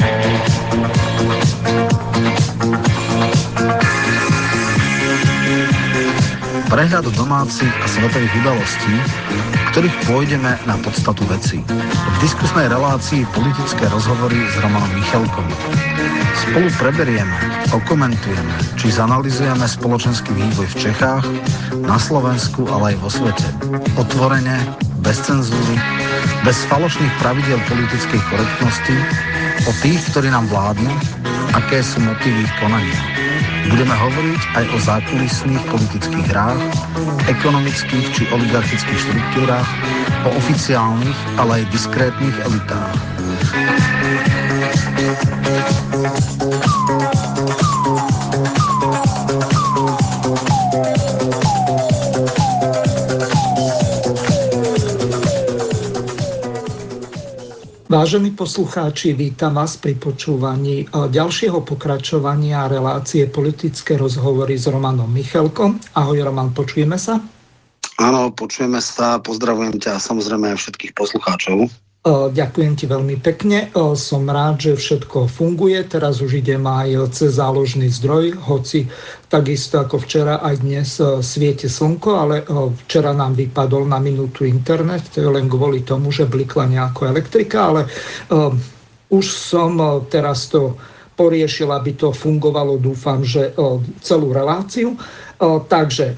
Prehľad domácich a svetových udalostí, v ktorých pôjdeme na podstatu veci. V diskusnej relácii politické rozhovory s Romanom Michalkom. Spolu preberieme, okomentujeme, či zanalizujeme spoločenský vývoj v Čechách, na Slovensku, ale aj vo svete. Otvorene, bez cenzúry, bez falošných pravidiel politickej korektnosti, o tých, ktorí nám vládnu, aké sú motívy ich konania. Budeme hovoriť aj o zákulisných politických hrách, ekonomických či oligarchických štruktúrach, o oficiálnych, ale aj diskrétnych elitách. Vážení poslucháči, vítam vás pri počúvaní ďalšieho pokračovania relácie Politické rozhovory s Romanom Michalkom. Ahoj Roman, počujeme sa? Áno, počujeme sa, pozdravujem ťa a samozrejme aj všetkých poslucháčov. Ďakujem ti veľmi pekne. Som rád, že všetko funguje. Teraz už idem aj cez záložný zdroj, hoci takisto ako včera aj dnes svieti slnko, ale včera nám vypadol na minútu internet, to je len kvôli tomu, že blikla nejaká elektrika, ale už som teraz to poriešil, aby to fungovalo, dúfam, že celú reláciu. Takže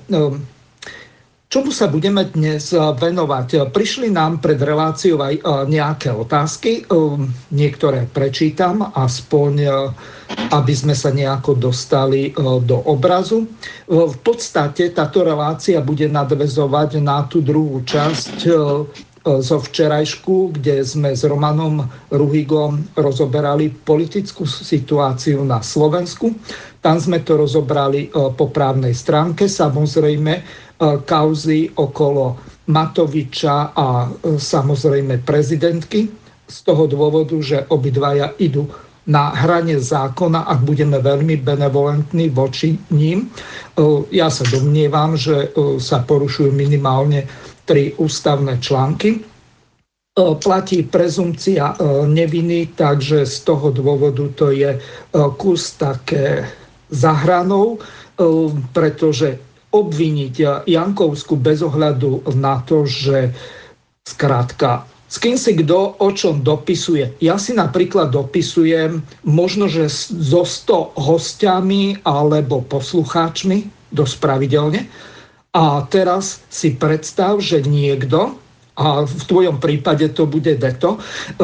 čomu sa budeme dnes venovať? Prišli nám pred reláciou aj nejaké otázky, niektoré prečítam, aspoň aby sme sa nejako dostali do obrazu. V podstate táto relácia bude nadväzovať na tú druhú časť zo včerajšku, kde sme s Romanom Ruhigom rozoberali politickú situáciu na Slovensku. Tam sme to rozobrali po právnej stránke, samozrejme kauzy okolo Matoviča a samozrejme prezidentky z toho dôvodu, že obidvaja idú na hrane zákona, ak budeme veľmi benevolentní voči ním. Ja sa domnievam, že sa porušujú minimálne 3 ústavné články. Platí prezumpcia neviny, takže z toho dôvodu to je kus také za hranou, pretože obviniť Jankovsku bez ohľadu na to, že skrátka, s kým si kto o čom dopisuje. Ja si napríklad dopisujem možno, že so 100 hostiami alebo poslucháčmi dosť pravidelne. A teraz si predstav, že niekto, a v tvojom prípade to bude Deto,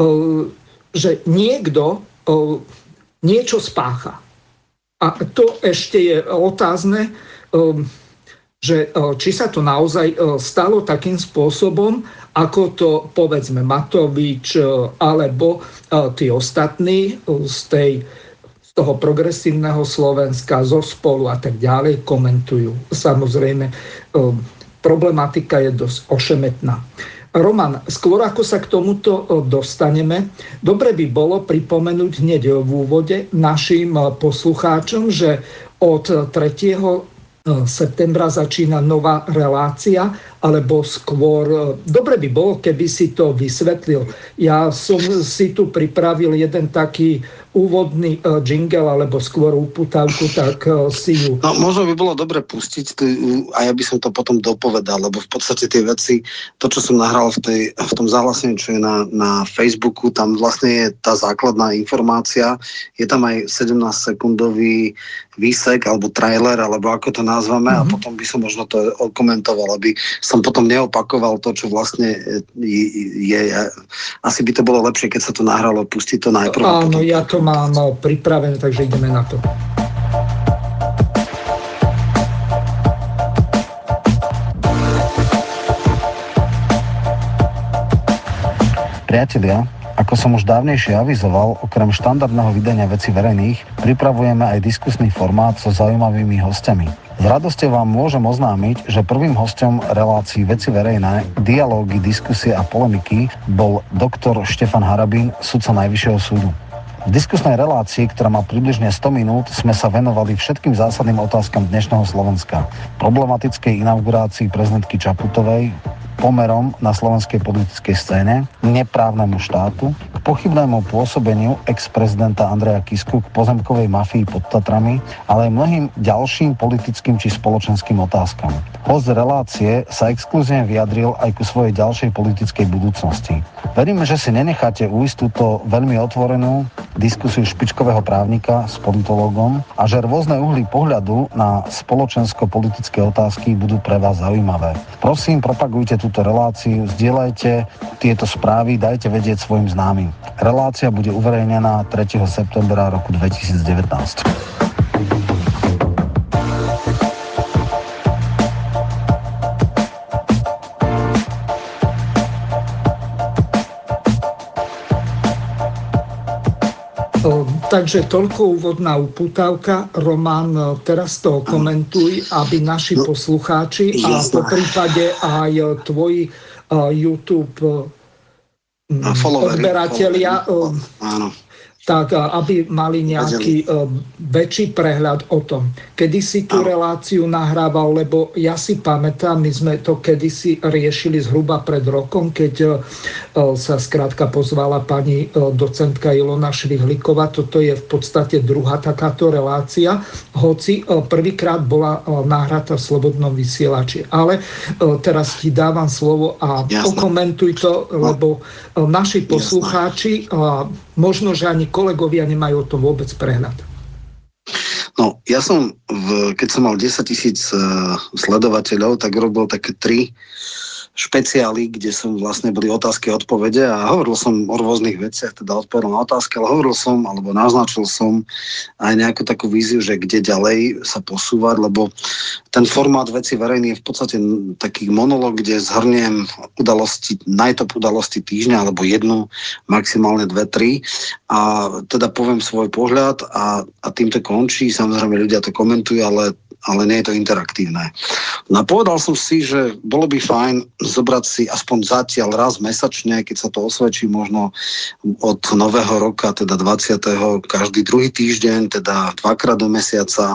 že niekto niečo spácha. A to ešte je otázne, že či sa to naozaj stalo takým spôsobom, ako to povedzme Matovič alebo tí ostatní z toho progresívneho Slovenska, zo Spolu a tak ďalej komentujú. Samozrejme, problematika je dosť ošemetná. Roman, skôr ako sa k tomuto dostaneme, dobre by bolo pripomenúť hneď v úvode našim poslucháčom, že od 3. septembra začína nová relácia, alebo skôr, dobre by bolo, keby si to vysvetlil. Ja som si tu pripravil jeden taký úvodný jingle, alebo skôr uputávku, tak si ju... No, možno by bolo dobre pustiť a ja by som to potom dopovedal, lebo v podstate tie veci, to, čo som nahral v tom zahlásení, čo je na Facebooku, tam vlastne je tá základná informácia, je tam aj 17-sekundový výsek, alebo trailer, alebo ako to nazveme, a potom by som možno to komentoval, aby som potom neopakoval to, čo vlastne je. Asi by to bolo lepšie, keď sa to nahralo, pustiť to najprv. Áno, ja to mám pripravené, takže ideme na to. Priatelia, ako som už dávnejšie avizoval, okrem štandardného vydania vecí verejných, pripravujeme aj diskusný formát so zaujímavými hostiami. S radosťou vám môžem oznámiť, že prvým hosťom relácií Veci verejné, dialógy, diskusie a polemiky bol doktor Štefan Harabín, sudca Najvyššieho súdu. V diskusnej relácii, ktorá má približne 100 minút, sme sa venovali všetkým zásadným otázkam dnešného Slovenska. Problematickej inaugurácii prezidentky Čaputovej, pomerom na slovenskej politickej scéne, neprávnemu štátu, k pochybnému pôsobeniu ex-prezidenta Andreja Kisku, k pozemkovej mafii pod Tatrami, ale aj mnohým ďalším politickým či spoločenským otázkam. Host relácie sa exkluzívne vyjadril aj ku svojej ďalšej politickej budúcnosti. Veríme, že si nenecháte ujsť túto veľmi otvorenú diskusiu špičkového právnika s politológom a že rôzne uhly pohľadu na spoločensko-politické otázky budú pre vás zaujímavé. Prosím, propagujte túto reláciu, zdieľajte tieto správy, dajte vedieť svojim známym. Relácia bude uverejnená 3. septembra roku 2019. Takže toľko úvodná upútavka. Roman, teraz to komentuj, aby naši poslucháči a po prípade aj tvoji YouTube odberatelia tak aby mali nejaký väčší prehľad o tom. Kedy si tú reláciu nahrával, lebo ja si pamätám, my sme to kedysi riešili zhruba pred rokom, keď sa skrátka pozvala pani docentka Ilona Švihlíková. Toto je v podstate druhá takáto relácia, hoci prvýkrát bola nahratá v Slobodnom vysielači. Ale teraz ti dávam slovo a okomentuj to, lebo naši poslucháči, možno, že ani kolegovia nemajú o tom vôbec prehľad. No, ja som, keď som mal 10 000 sledovateľov, tak robil také 3 špeciály, kde som vlastne boli otázky a odpovede a hovoril som o rôznych veciach, teda odpovedal na otázky, ale hovoril som, alebo naznačil som aj nejakú takú víziu, že kde ďalej sa posúvať, lebo ten formát Veci verejný je v podstate taký monológ, kde zhrniem udalosti, najtop udalosti týždňa, alebo jednu, maximálne 2-3 a teda poviem svoj pohľad a týmto končí. Samozrejme ľudia to komentujú, ale nie je to interaktívne. No povedal som si, že bolo by fajn zobrať si aspoň zatiaľ raz mesačne, keď sa to osvedčí možno od nového roka, teda 20. každý druhý týždeň, teda 2-krát do mesiaca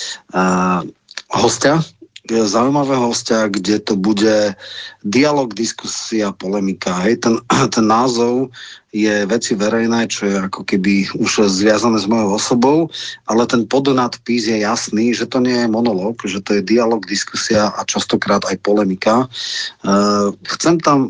hostia, zaujímavého hostia, kde to bude dialog, diskusia, polemika. Hej, ten názov je Veci verejné, čo je ako keby už zviazané s mojou osobou, ale ten podnadpis je jasný, že to nie je monológ, že to je dialog, diskusia a častokrát aj polemika. Chcem tam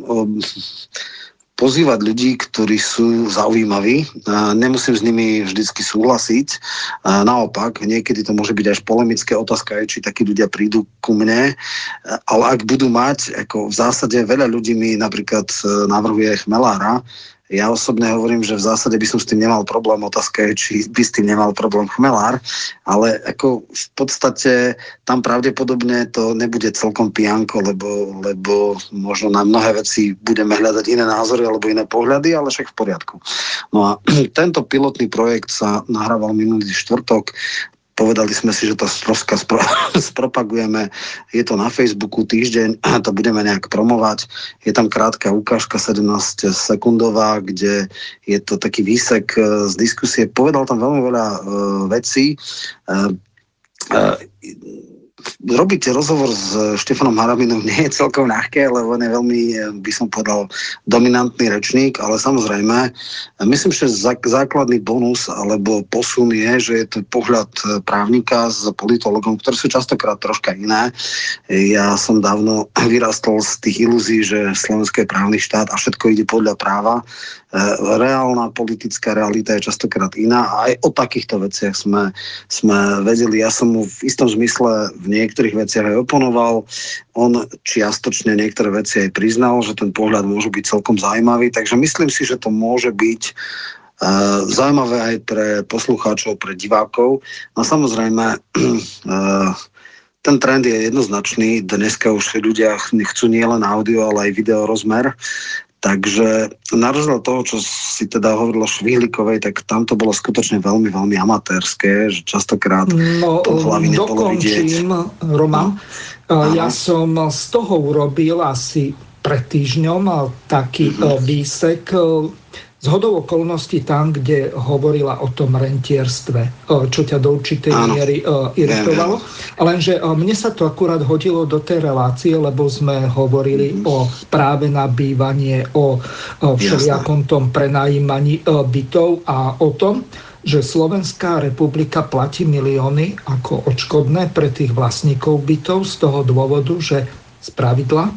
pozývať ľudí, ktorí sú zaujímaví. Nemusím s nimi vždycky súhlasiť. Naopak, niekedy to môže byť až polemické. Otázka je, či takí ľudia prídu ku mne. Ale ak budú mať, ako v zásade veľa ľudí mi napríklad navrhuje Chmelára, ja osobne hovorím, že v zásade by som s tým nemal problém. Otázka je, či by s tým nemal problém Chmelár, ale ako v podstate tam pravdepodobne to nebude celkom pijanko, lebo možno na mnohé veci budeme hľadať iné názory alebo iné pohľady, ale však v poriadku. No a tento pilotný projekt sa nahrával minulý štvrtok. Povedali sme si, že to troška spropagujeme. Je to na Facebooku týždeň, to budeme nejak promovať. Je tam krátka ukážka 17-sekundová, kde je to taký výsek z diskusie. Povedal tam veľmi veľa vecí. Robiť rozhovor s Štefanom Harabinom nie je celkom ľahké, lebo on je veľmi, by som povedal, dominantný rečník, ale samozrejme, myslím, že základný bonus alebo posun je, že je to pohľad právnika s politologom, ktoré sú častokrát troška iné. Ja som dávno vyrastol z tých ilúzií, že Slovensko je právny štát a všetko ide podľa práva. Reálna politická realita je častokrát iná a aj o takýchto veciach sme vedeli. Ja som mu v istom zmysle v niektorých veciach aj oponoval. On čiastočne niektoré veci aj priznal, že ten pohľad môže byť celkom zaujímavý, takže myslím si, že to môže byť zaujímavé aj pre poslucháčov, pre divákov. No samozrejme, ten trend je jednoznačný. Dneska už ľudia chcú nielen audio, ale aj video rozmer. Takže na rozdiel toho, čo si teda hovorila o Švihlíkovej, tak tam to bolo skutočne veľmi, veľmi amatérske, že častokrát to v hlavy nebolo vidieť. Roman. Ja som z toho urobil asi pred týždňom taký výsek. zhodou okolností tam, kde hovorila o tom rentierstve, čo ťa do určitej miery iritovalo. Lenže mne sa to akurát hodilo do tej relácie, lebo sme hovorili o práve na bývanie, o všelijakom tom prenajímaní bytov a o tom, že Slovenská republika platí milióny ako odškodné pre tých vlastníkov bytov z toho dôvodu, že spravidla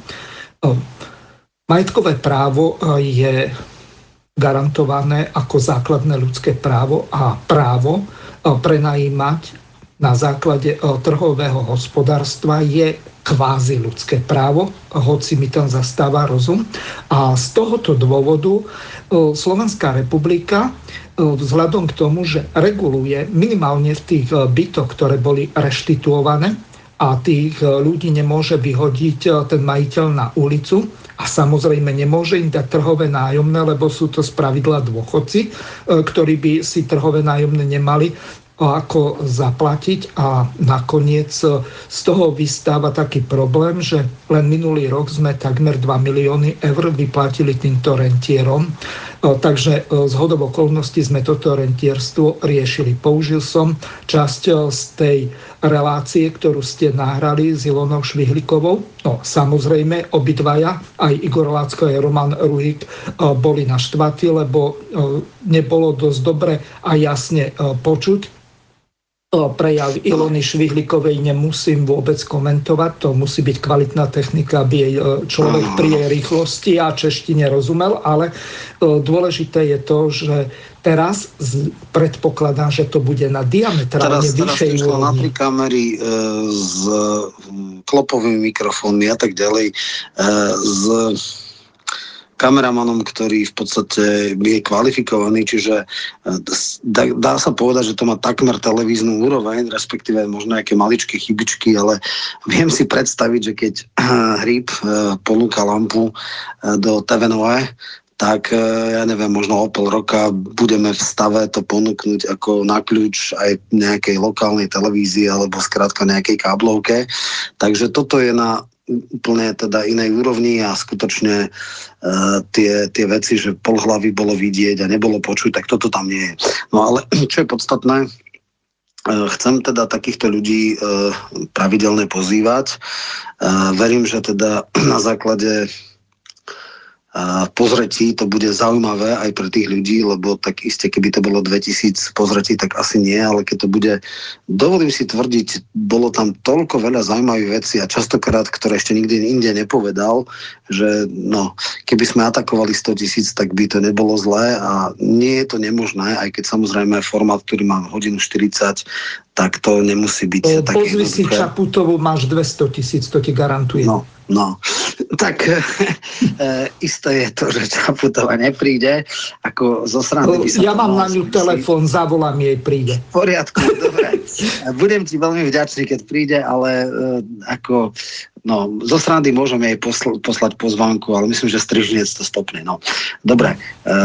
majetkové právo je garantované ako základné ľudské právo a právo prenajímať na základe trhového hospodárstva je kvázi ľudské právo, hoci mi tam zastáva rozum. A z tohoto dôvodu Slovenská republika vzhľadom k tomu, že reguluje minimálne v tých bytoch, ktoré boli reštituované a tých ľudí nemôže vyhodiť ten majiteľ na ulicu, a samozrejme nemôže im dať trhové nájomné, lebo sú to spravidla dôchodci, ktorí by si trhové nájomné nemali ako zaplatiť, a nakoniec z toho vystáva taký problém, že len minulý rok sme takmer 2 milióny eur vyplatili týmto rentierom. Takže z hodou okolností sme toto rentierstvo riešili. Použil som časť z tej relácie, ktorú ste nahrali s Ilonou Švihlikovou. No, samozrejme, obidvaja, aj Igor Lácko, aj Roman Ruhík, boli naštvatí, lebo nebolo dosť dobre a jasne počuť. Prejav Ilony Švihlikovej nemusím vôbec komentovať, to musí byť kvalitná technika, aby jej človek pri jej rýchlosti a češtine rozumel, ale dôležité je to, že teraz predpokladám, že to bude na diametrálne vyššej úrovni. Na 3 kamery s klopovými mikrofónmi a tak ďalej, s kameramanom, ktorý v podstate je kvalifikovaný, čiže dá sa povedať, že to má takmer televíznu úroveň, respektíve možno nejaké maličké chybičky, ale viem si predstaviť, že keď Hríb ponúka lampu do TV Nové, tak ja neviem, možno o pol roka budeme v stave to ponúknuť ako na kľúč aj nejakej lokálnej televízii alebo skrátka nejakej káblovke. Takže toto je na úplne teda inej úrovni a skutočne tie veci, že pol hlavy bolo vidieť a nebolo počuť, tak toto tam nie je. No ale čo je podstatné, chcem teda takýchto ľudí pravidelne pozývať. Verím, že teda na základe pozretí to bude zaujímavé aj pre tých ľudí, lebo tak iste, keby to bolo 2000 pozretí, tak asi nie, ale keď to bude, dovolím si tvrdiť, bolo tam toľko veľa zaujímavých vecí a častokrát, ktoré ešte nikdy inde nepovedal, že no, keby sme atakovali 100 000, tak by to nebolo zlé a nie je to nemožné, aj keď samozrejme formát, ktorý má 1:40, tak to nemusí byť také jednoduché. Pozvi si Čaputovú, máš 200 000, to ti garantujem. No, tak isté je to, že Čaputová nepríde, ako zo srandy by sa... Ja mám na ňu telefón, zavolám jej, príde. V poriadku, dobre. Budem ti veľmi vďačný, keď príde, ale ako... No, zo srandy môžeme jej poslať pozvánku, ale myslím, že Strižinec to stopne. No, dobre.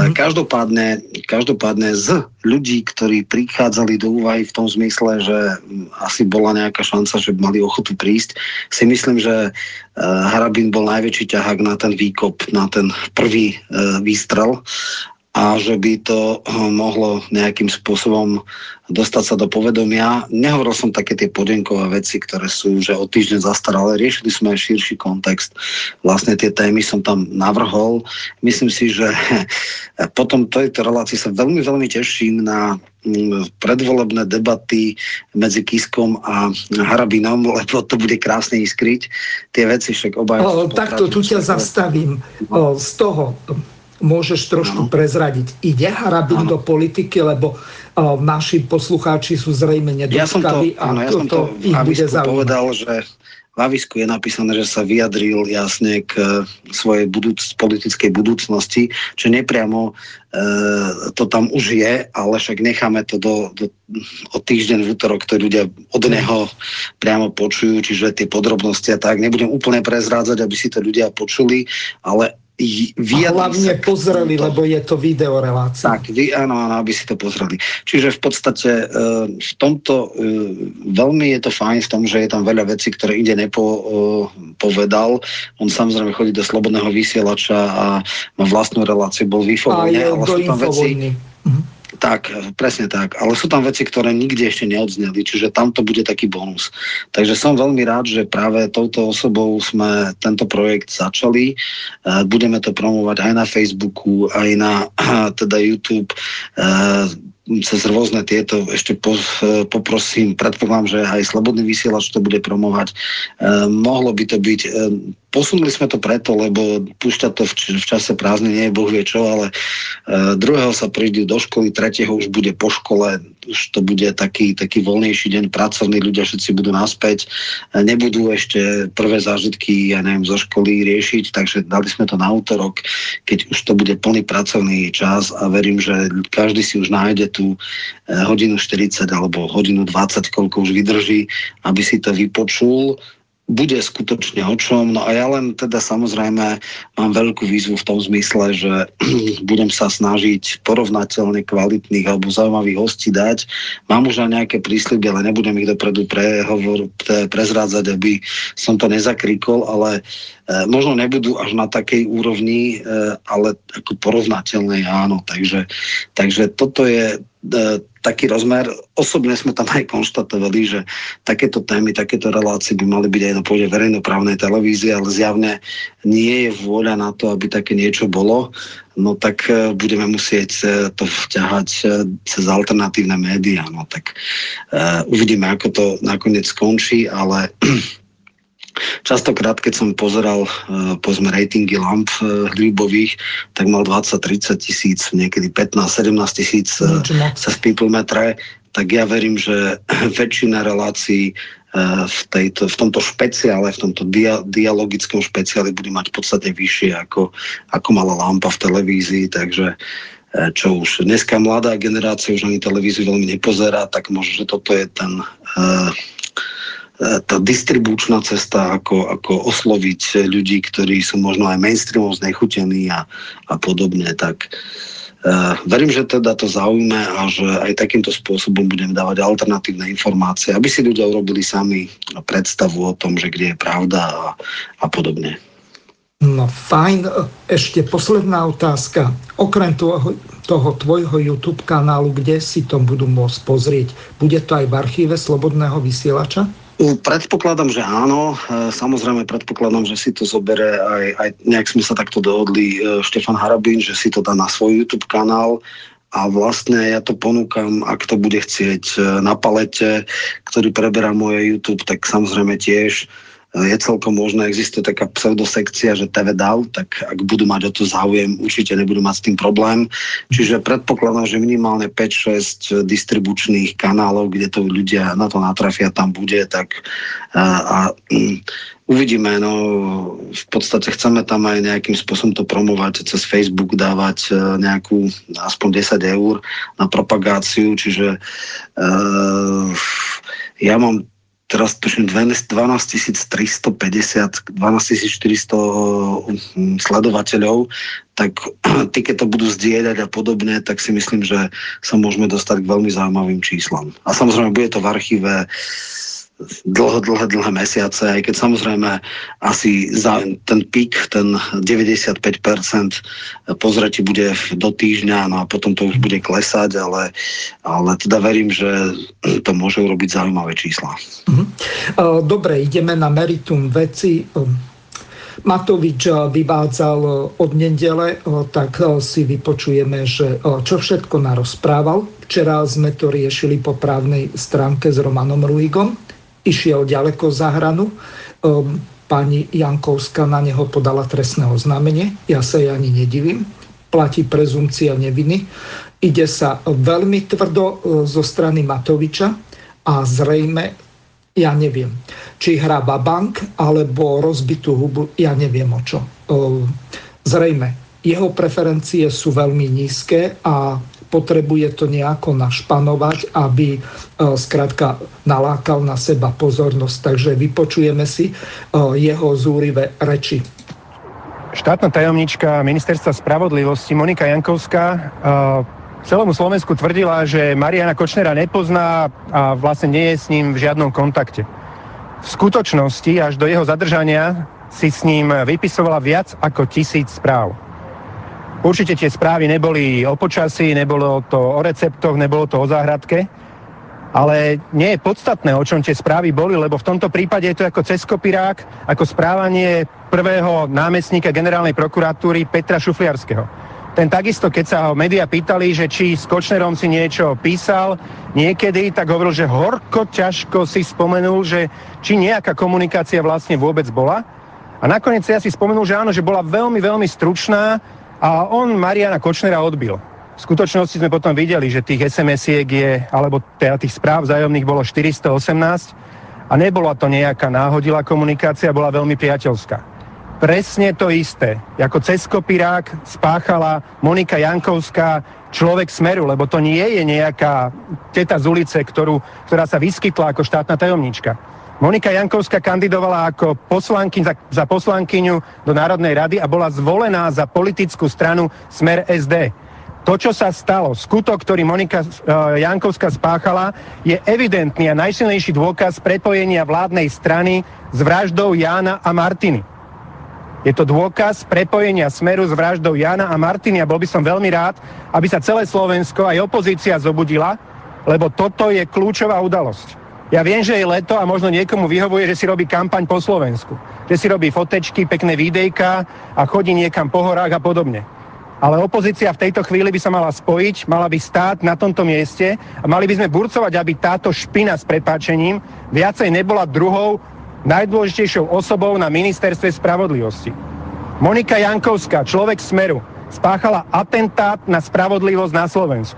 Každopádne z ľudí, ktorí prichádzali do úvahy v tom zmysle, že asi bola nejaká šanca, že mali ochotu prísť, si myslím, že Harabin bol najväčší ťahák na ten výkop, na ten prvý výstrel a že by to mohlo nejakým spôsobom dostať sa do povedomia. Nehovoril som také tie podenkové veci, ktoré sú že o týždeň zastaralé. Riešili sme aj širší kontext. Vlastne tie témy som tam navrhol. Myslím si, že potom tejto relácii sa veľmi, veľmi teším na predvolebné debaty medzi Kiskom a Harabinom, lebo to bude krásne iskryť. Tie veci však obaja... Takto tu ťa zastavím. Z toho môžeš trošku prezradiť. Ide Harabin do politiky, lebo naši poslucháči sú zrejme nedočkaví a toto ich bude zaujímať. Povedal, že v avisku je napísané, že sa vyjadril jasne k svojej politickej budúcnosti, čo nepriamo to tam už je, ale však necháme to o týždeň v útorok, to ľudia od neho priamo počujú, čiže tie podrobnosti a tak. Nebudem úplne prezrádzať, aby si to ľudia počuli, ale hlavne pozreli, lebo je to videorelácia. Tak, áno, aby si to pozreli. Čiže v podstate v tomto veľmi je to fajn v tom, že je tam veľa vecí, ktoré inde nepovedal. On samozrejme chodí do Slobodného vysielača a má vlastnú reláciu, bol v Infovojne. A je do Infovojny. Tak, presne tak. Ale sú tam veci, ktoré nikde ešte neodzneli, čiže tam to bude taký bonus. Takže som veľmi rád, že práve touto osobou sme tento projekt začali. Budeme to promovať aj na Facebooku, aj na teda YouTube, cez rôzne tieto, ešte poprosím, predpokladám, že aj Slobodný vysielač to bude promovať. Mohlo by to byť, posunuli sme to preto, lebo púšťať to v čase prázdnin nie je boh vie čo, ale druhého sa prídu do školy, tretieho už bude po škole, už to bude taký voľnejší deň, pracovný, ľudia všetci budú naspäť, nebudú ešte prvé zážitky, ja neviem, zo školy riešiť, takže dali sme to na útorok, keď už to bude plný pracovný čas a verím, že každý si už nájde tú hodinu 40 alebo hodinu 20, koľko už vydrží, aby si to vypočul. Bude skutočne o čom. No a ja len teda samozrejme mám veľkú výzvu v tom zmysle, že budem sa snažiť porovnateľne kvalitných alebo zaujímavých hostí dať. Mám už aj nejaké prísľuby, ale nebudem ich dopredu prezrádzať, aby som to nezakrikol, ale možno nebudú až na takej úrovni, ale ako porovnateľnej áno. Takže toto je taký rozmer. Osobne sme tam aj konštatovali, že takéto témy, takéto relácie by mali byť aj na pôde verejnoprávnej televízie, ale zjavne nie je vôľa na to, aby také niečo bolo. No tak budeme musieť to vťahať cez alternatívne médiá. No tak uvidíme, ako to nakoniec skončí, ale častokrát, keď som pozeral povedzme ratingy lamp hľubových, tak mal 20-30 tisíc, niekedy 15-17 tisíc cez Peoplemetre, tak ja verím, že väčšina relácií v tomto špeciále, v tomto dialogickom špeciále bude mať podstatne vyššie, ako mala lampa v televízii, takže čo už dneska mladá generácia už ani televíziu veľmi nepozerá, tak možno, že toto je tá distribučná cesta, ako osloviť ľudí, ktorí sú možno aj mainstreamom znechutení a podobne. Tak verím, že teda to zaujme a že aj takýmto spôsobom budem dávať alternatívne informácie, aby si ľudia urobili sami predstavu o tom, že kde je pravda a podobne. No fajn. Ešte posledná otázka. Okrem toho tvojho YouTube kanálu, kde si to budú môcť pozrieť? Bude to aj v archíve Slobodného vysielača? Predpokladám, že áno. Samozrejme predpokladám, že si to zobere aj nejak sme sa takto dohodli Štefan Harabín, že si to dá na svoj YouTube kanál a vlastne ja to ponúkam, ak to bude chcieť na palete, ktorý preberá moje YouTube, tak samozrejme tiež je celkom možné, existuje taká pseudosekcia, že TV DAV, tak ak budú mať o to záujem, určite nebudú mať s tým problém. Čiže predpokladám, že minimálne 5-6 distribučných kanálov, kde to ľudia na to natrafia, tam bude, tak uvidíme, no v podstate chceme tam aj nejakým spôsobom to promovať, cez Facebook dávať nejakú aspoň 10 eur na propagáciu, čiže ja mám teraz tuším 12 400 sledovateľov, tak tí, keď to budú zdieľať a podobne, tak si myslím, že sa môžeme dostať k veľmi zaujímavým číslam. A samozrejme, bude to v archíve dlhé mesiace, aj keď samozrejme asi za ten pík, ten 95% pozretí bude do týždňa, no a potom to už bude klesať, ale teda verím, že to môže urobiť zaujímavé čísla. Dobre, ideme na meritum veci. Matovič vyvádzal od nedele, tak si vypočujeme, že čo všetko narozprával. Včera sme to riešili po právnej stránke s Romanom Ruhigom. Išiel ďaleko za hranu. Pani Jankovská na neho podala trestné oznámenie. Ja sa jej ani nedivím. Platí prezumcia neviny. Ide sa veľmi tvrdo zo strany Matoviča a zrejme, ja neviem, či hrá babank alebo rozbitú hubu, ja neviem o čo. Zrejme, jeho preferencie sú veľmi nízke a potrebuje to nejako našpanovať, aby skrátka nalákal na seba pozornosť. Takže vypočujeme si jeho zúrivé reči. štátna tajomnička Ministerstva spravodlivosti Monika Jankovská celému Slovensku tvrdila, že Mariana Kočnera nepozná a vlastne nie je s ním v žiadnom kontakte. V skutočnosti až do jeho zadržania si s ním vypisovala viac ako 1000 správ. Určite tie správy neboli o počasí, nebolo to o receptoch, nebolo to o záhradke, ale nie je podstatné, o čom tie správy boli, lebo v tomto prípade je to ako cez kopírák, ako správanie prvého námestníka generálnej prokuratúry Petra Šufliarského. Ten takisto, keď sa ho médiá pýtali, že či s Kočnerom si niečo písal niekedy, tak hovoril, že horko ťažko si spomenul, že či nejaká komunikácia vlastne vôbec bola. A nakoniec ja si spomenul, že áno, že bola veľmi, veľmi stručná a on Mariana Kočnera odbil. V skutočnosti sme potom videli, že tých SMS-iek alebo tých správ vzájomných bolo 418 a nebola to nejaká náhodilá komunikácia, bola veľmi priateľská. Presne to isté, ako cez kopírák spáchala Monika Jankovská, človek Smeru, lebo to nie je nejaká teta z ulice, ktorá sa vyskytla ako štátna tajomníčka. Monika Jankovská kandidovala ako za poslankyňu do Národnej rady a bola zvolená za politickú stranu Smer SD. To, čo sa stalo, skutok, ktorý Monika Jankovská spáchala, je evidentný a najsilnejší dôkaz prepojenia vládnej strany s vraždou Jána a Martiny. Je to dôkaz prepojenia Smeru s vraždou Jána a Martiny a bol by som veľmi rád, aby sa celé Slovensko aj opozícia zobudila, lebo toto je kľúčová udalosť. Ja viem, že je leto a možno niekomu vyhovuje, že si robí kampaň po Slovensku. Že si robí fotečky, pekné videjka a chodí niekam po horách a podobne. Ale opozícia v tejto chvíli by sa mala spojiť, mala by stáť na tomto mieste a mali by sme burcovať, aby táto špina s prepáčením viacej nebola druhou najdôležitejšou osobou na ministerstve spravodlivosti. Monika Jankovská, človek Smeru, spáchala atentát na spravodlivosť na Slovensku.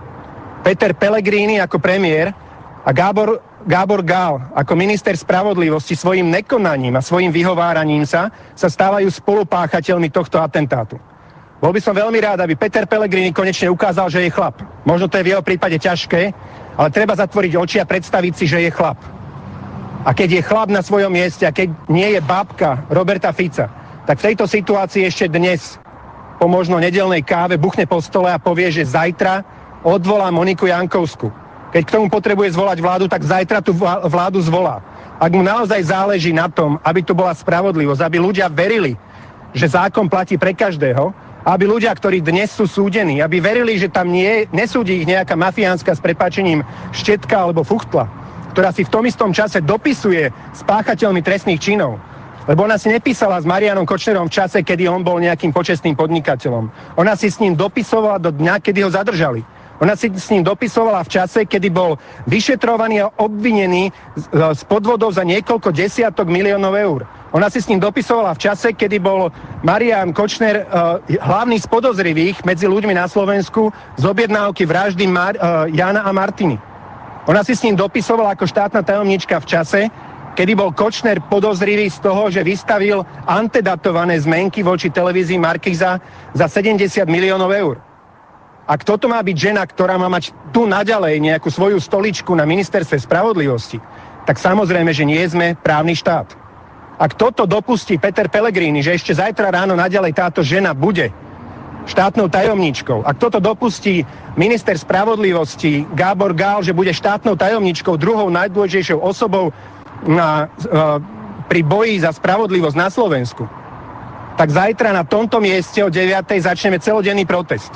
Peter Pellegrini ako premiér a Gábor Gál ako minister spravodlivosti svojim nekonaním a svojim vyhováraním sa stávajú spolupáchateľmi tohto atentátu. Bol by som veľmi rád, aby Peter Pellegrini konečne ukázal, že je chlap. Možno to je v jeho prípade ťažké, ale treba zatvoriť oči a predstaviť si, že je chlap. A keď je chlap na svojom mieste a keď nie je bábka Roberta Fica, tak v tejto situácii ešte dnes po možno nedeľnej káve buchne po stole a povie, že zajtra odvolá Moniku Jankovskú. Keď k tomu potrebuje zvolať vládu, tak zajtra tú vládu zvolá. Ak mu naozaj záleží na tom, aby tu bola spravodlivosť, aby ľudia verili, že zákon platí pre každého, aby ľudia, ktorí dnes sú súdení, aby verili, že tam nesúdi ich nejaká mafiánska s prepáčením Štetka alebo Fuchtla, ktorá si v tom istom čase dopisuje s páchateľmi trestných činov. Lebo ona si nepísala s Marianom Kočnerom v čase, kedy on bol nejakým počestným podnikateľom. Ona si s ním dopisovala do dňa, kedy ho zadržali. Ona si s ním dopisovala v čase, kedy bol vyšetrovaný a obvinený z podvodov za niekoľko desiatok miliónov eur. Ona si s ním dopisovala v čase, kedy bol Marian Kočner hlavný z podozrivých medzi ľuďmi na Slovensku z objednávky vraždy Jána a Martiny. Ona si s ním dopisovala ako štátna tajomníčka v čase, kedy bol Kočner podozrivý z toho, že vystavil antedatované zmenky voči televízii Markíza za 70 miliónov eur. Ak toto má byť žena, ktorá má mať tu naďalej nejakú svoju stoličku na ministerstve spravodlivosti, tak samozrejme, že nie sme právny štát. Ak toto dopustí Peter Pellegrini, že ešte zajtra ráno naďalej táto žena bude štátnou tajomníčkou. Ak toto dopustí minister spravodlivosti Gábor Gál, že bude štátnou tajomníčkou, druhou najdôležitejšou osobou pri boji za spravodlivosť na Slovensku, tak zajtra na tomto mieste o 9:00 začneme celodenný protest.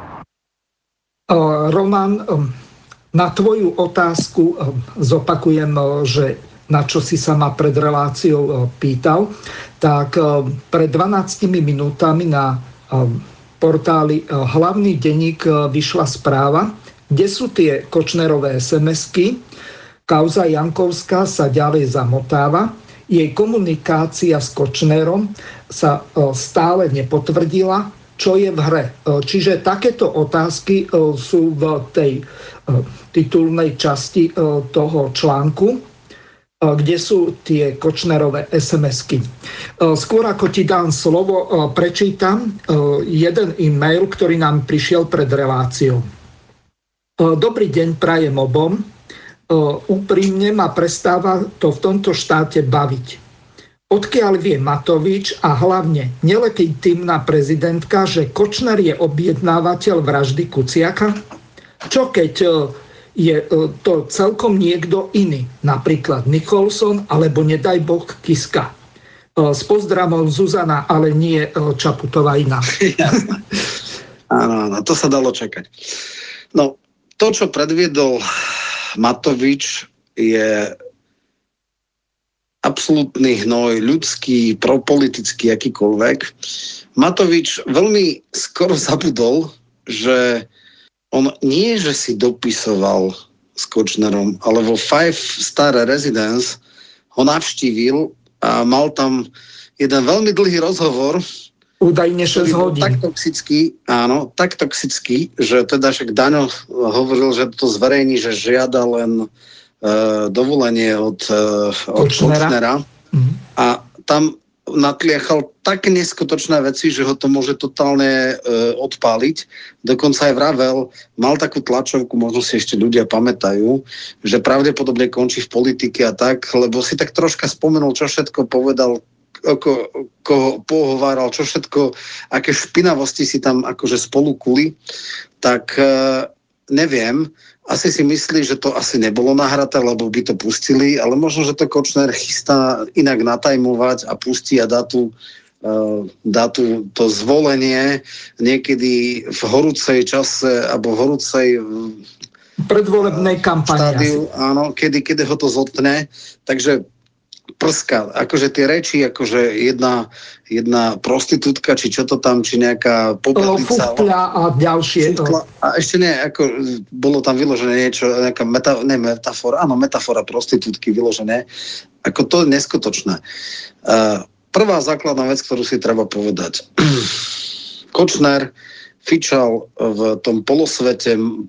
Roman, na tvoju otázku zopakujem, že na čo si sa ma pred reláciou pýtal, tak pred 12 minútami na portáli Hlavný denník vyšla správa, kde sú tie Kočnerové SMS-ky. Kauza Jankovská sa ďalej zamotáva. Jej komunikácia s Kočnerom sa stále nepotvrdila, čo je v hre. Čiže takéto otázky sú v tej titulnej časti toho článku, kde sú tie Kočnerové SMS-ky. Skôr ako ti dám slovo, prečítam jeden e-mail, ktorý nám prišiel pred reláciou. Dobrý deň, prajem obom. Úprimne ma prestáva to v tomto štáte baviť. Odkiaľ vie Matovič a hlavne nelegitímna prezidentka, že Kočner je objednávateľ vraždy Kuciaka? Čo keď je to celkom niekto iný, napríklad Nicholson alebo nedaj Boh Kiska? S pozdravom Zuzana, ale nie Čaputová iná. Áno, to sa dalo čakať. No, to, čo predviedol Matovič, je absolútny hnoj, ľudský, propolitický, akýkoľvek. Matovič veľmi skoro zabudol, že on nie, že si dopisoval s Kočnerom, ale vo Five Star Residence ho navštívil a mal tam jeden veľmi dlhý rozhovor, údajne 6 hodín. Tak toxický, áno, tak toxický, že teda však Daňo hovoril, že to zverejní, že žiada len dovolenie od Kočnera. A tam natliachal tak neskutočné veci, že ho to môže totálne odpáliť. Dokonca aj vravel, mal takú tlačovku, možno si ešte ľudia pamätajú, že pravdepodobne končí v politike a tak, lebo si tak troška spomenul, čo všetko povedal, koho pohováral, čo všetko, aké špinavosti si tam akože spolu kuli, tak neviem. Asi si myslí, že to asi nebolo nahraté, lebo by to pustili, ale možno, že to Kočner chystá inak natajmovať a pustí a dá tu to zvolenie niekedy v horúcej čase alebo v horúcej predvolebnej kampani. Áno, kedy ho to zotne. Takže prska, akože tie reči, akože jedna prostitútka, či čo to tam, či nejaká popelnica. Fúkla a ďalšie. A ešte nie, ako bolo tam vyložené niečo, nejaká metafora prostitútky vyložené. Ako to je neskutočné. Prvá základná vec, ktorú si treba povedať. Kočner fičal v tom polosvete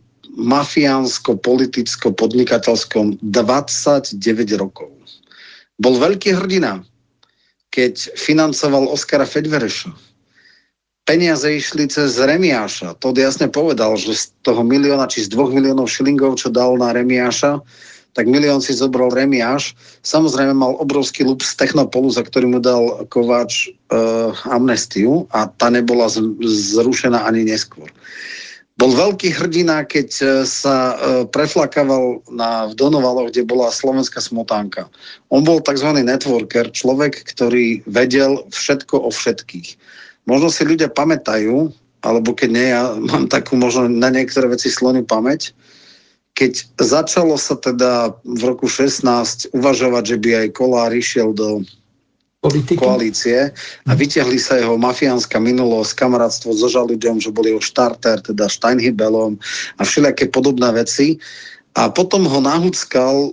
mafiánsko-politicko-podnikateľskom 29 rokov. Bol veľký hrdina, keď financoval Oskara Feďvereša. Peniaze išli cez Remiáša. To jasne povedal, že z toho milióna, či z 2 miliónov šilingov, čo dal na Remiáša, tak milión si zobral Remiáš. Samozrejme mal obrovský lup z Technopolu, za ktorý mu dal Kováč amnestiu a tá nebola zrušená ani neskôr. Bol veľký hrdina, keď sa preflakával v Donovaloch, kde bola slovenská smotánka. On bol tzv. Networker, človek, ktorý vedel všetko o všetkých. Možno si ľudia pamätajú, alebo keď nie, ja mám takú možno na niektoré veci slonú pamäť, keď začalo sa teda v roku 16 uvažovať, že by aj Kollár išiel do koalície a vyťahli sa jeho mafiánska minulosť, kamarátstvo so Žaludom, že bol jeho štarter, teda Steinhybelom a všelijaké podobné veci. A potom ho nahúckal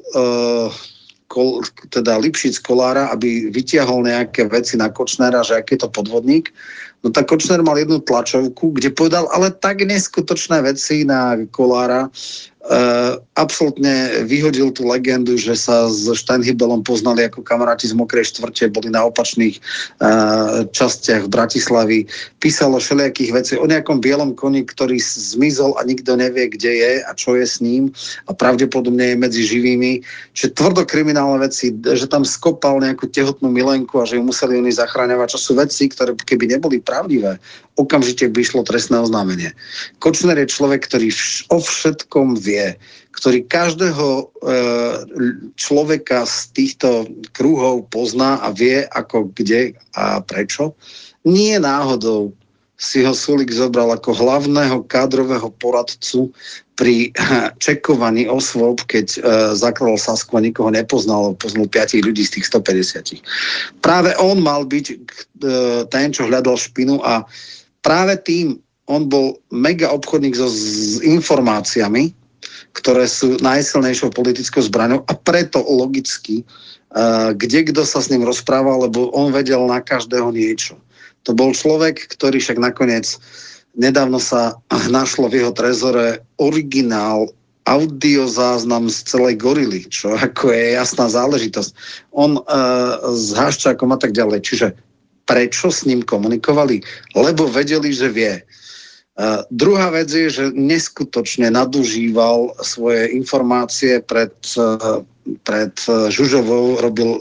teda Lipšic Kollára, aby vytiahol nejaké veci na Kočnera, že aký je to podvodník. No tak Kočner mal jednu tlačovku, kde povedal ale tak neskutočné veci na Kollára, absolútne vyhodil tú legendu, že sa s Steinhybelom poznali ako kamaráti z Mokrej štvrte, boli na opačných častiach v Bratislavy, písalo všelijakých vecí o nejakom bielom koni, ktorý zmizol a nikto nevie, kde je a čo je s ním a pravdepodobne je medzi živými. Čiže tvrdokriminálne veci, že tam skopal nejakú tehotnú milenku a že ju museli oni zachráňovať, čo sú veci, ktoré keby neboli pravdivé, okamžite by išlo trestné oznámenie. Kočner je človek, ktorý o všetkom vie, ktorý každého človeka z týchto kruhov pozná a vie, ako, kde a prečo. Nie náhodou si ho Sulík zobral ako hlavného kádrového poradcu pri čekovaní osôb, keď zakladal Sasku a nikoho nepoznal, poznal 5 ľudí z tých 150. Práve on mal byť ten, čo hľadal špinu a práve tým on bol mega obchodník s informáciami, ktoré sú najsilnejšou politickou zbraňou a preto logicky, kde kto sa s ním rozprával, lebo on vedel na každého niečo. To bol človek, ktorý však nakoniec nedávno sa našlo v jeho trezore originál audiozáznam z celej Gorily, čo ako je jasná záležitosť. On s Haščákom a tak ďalej. Čiže prečo s ním komunikovali? Lebo vedeli, že vie. Druhá vec je, že neskutočne nadužíval svoje informácie pred Žužovou, robil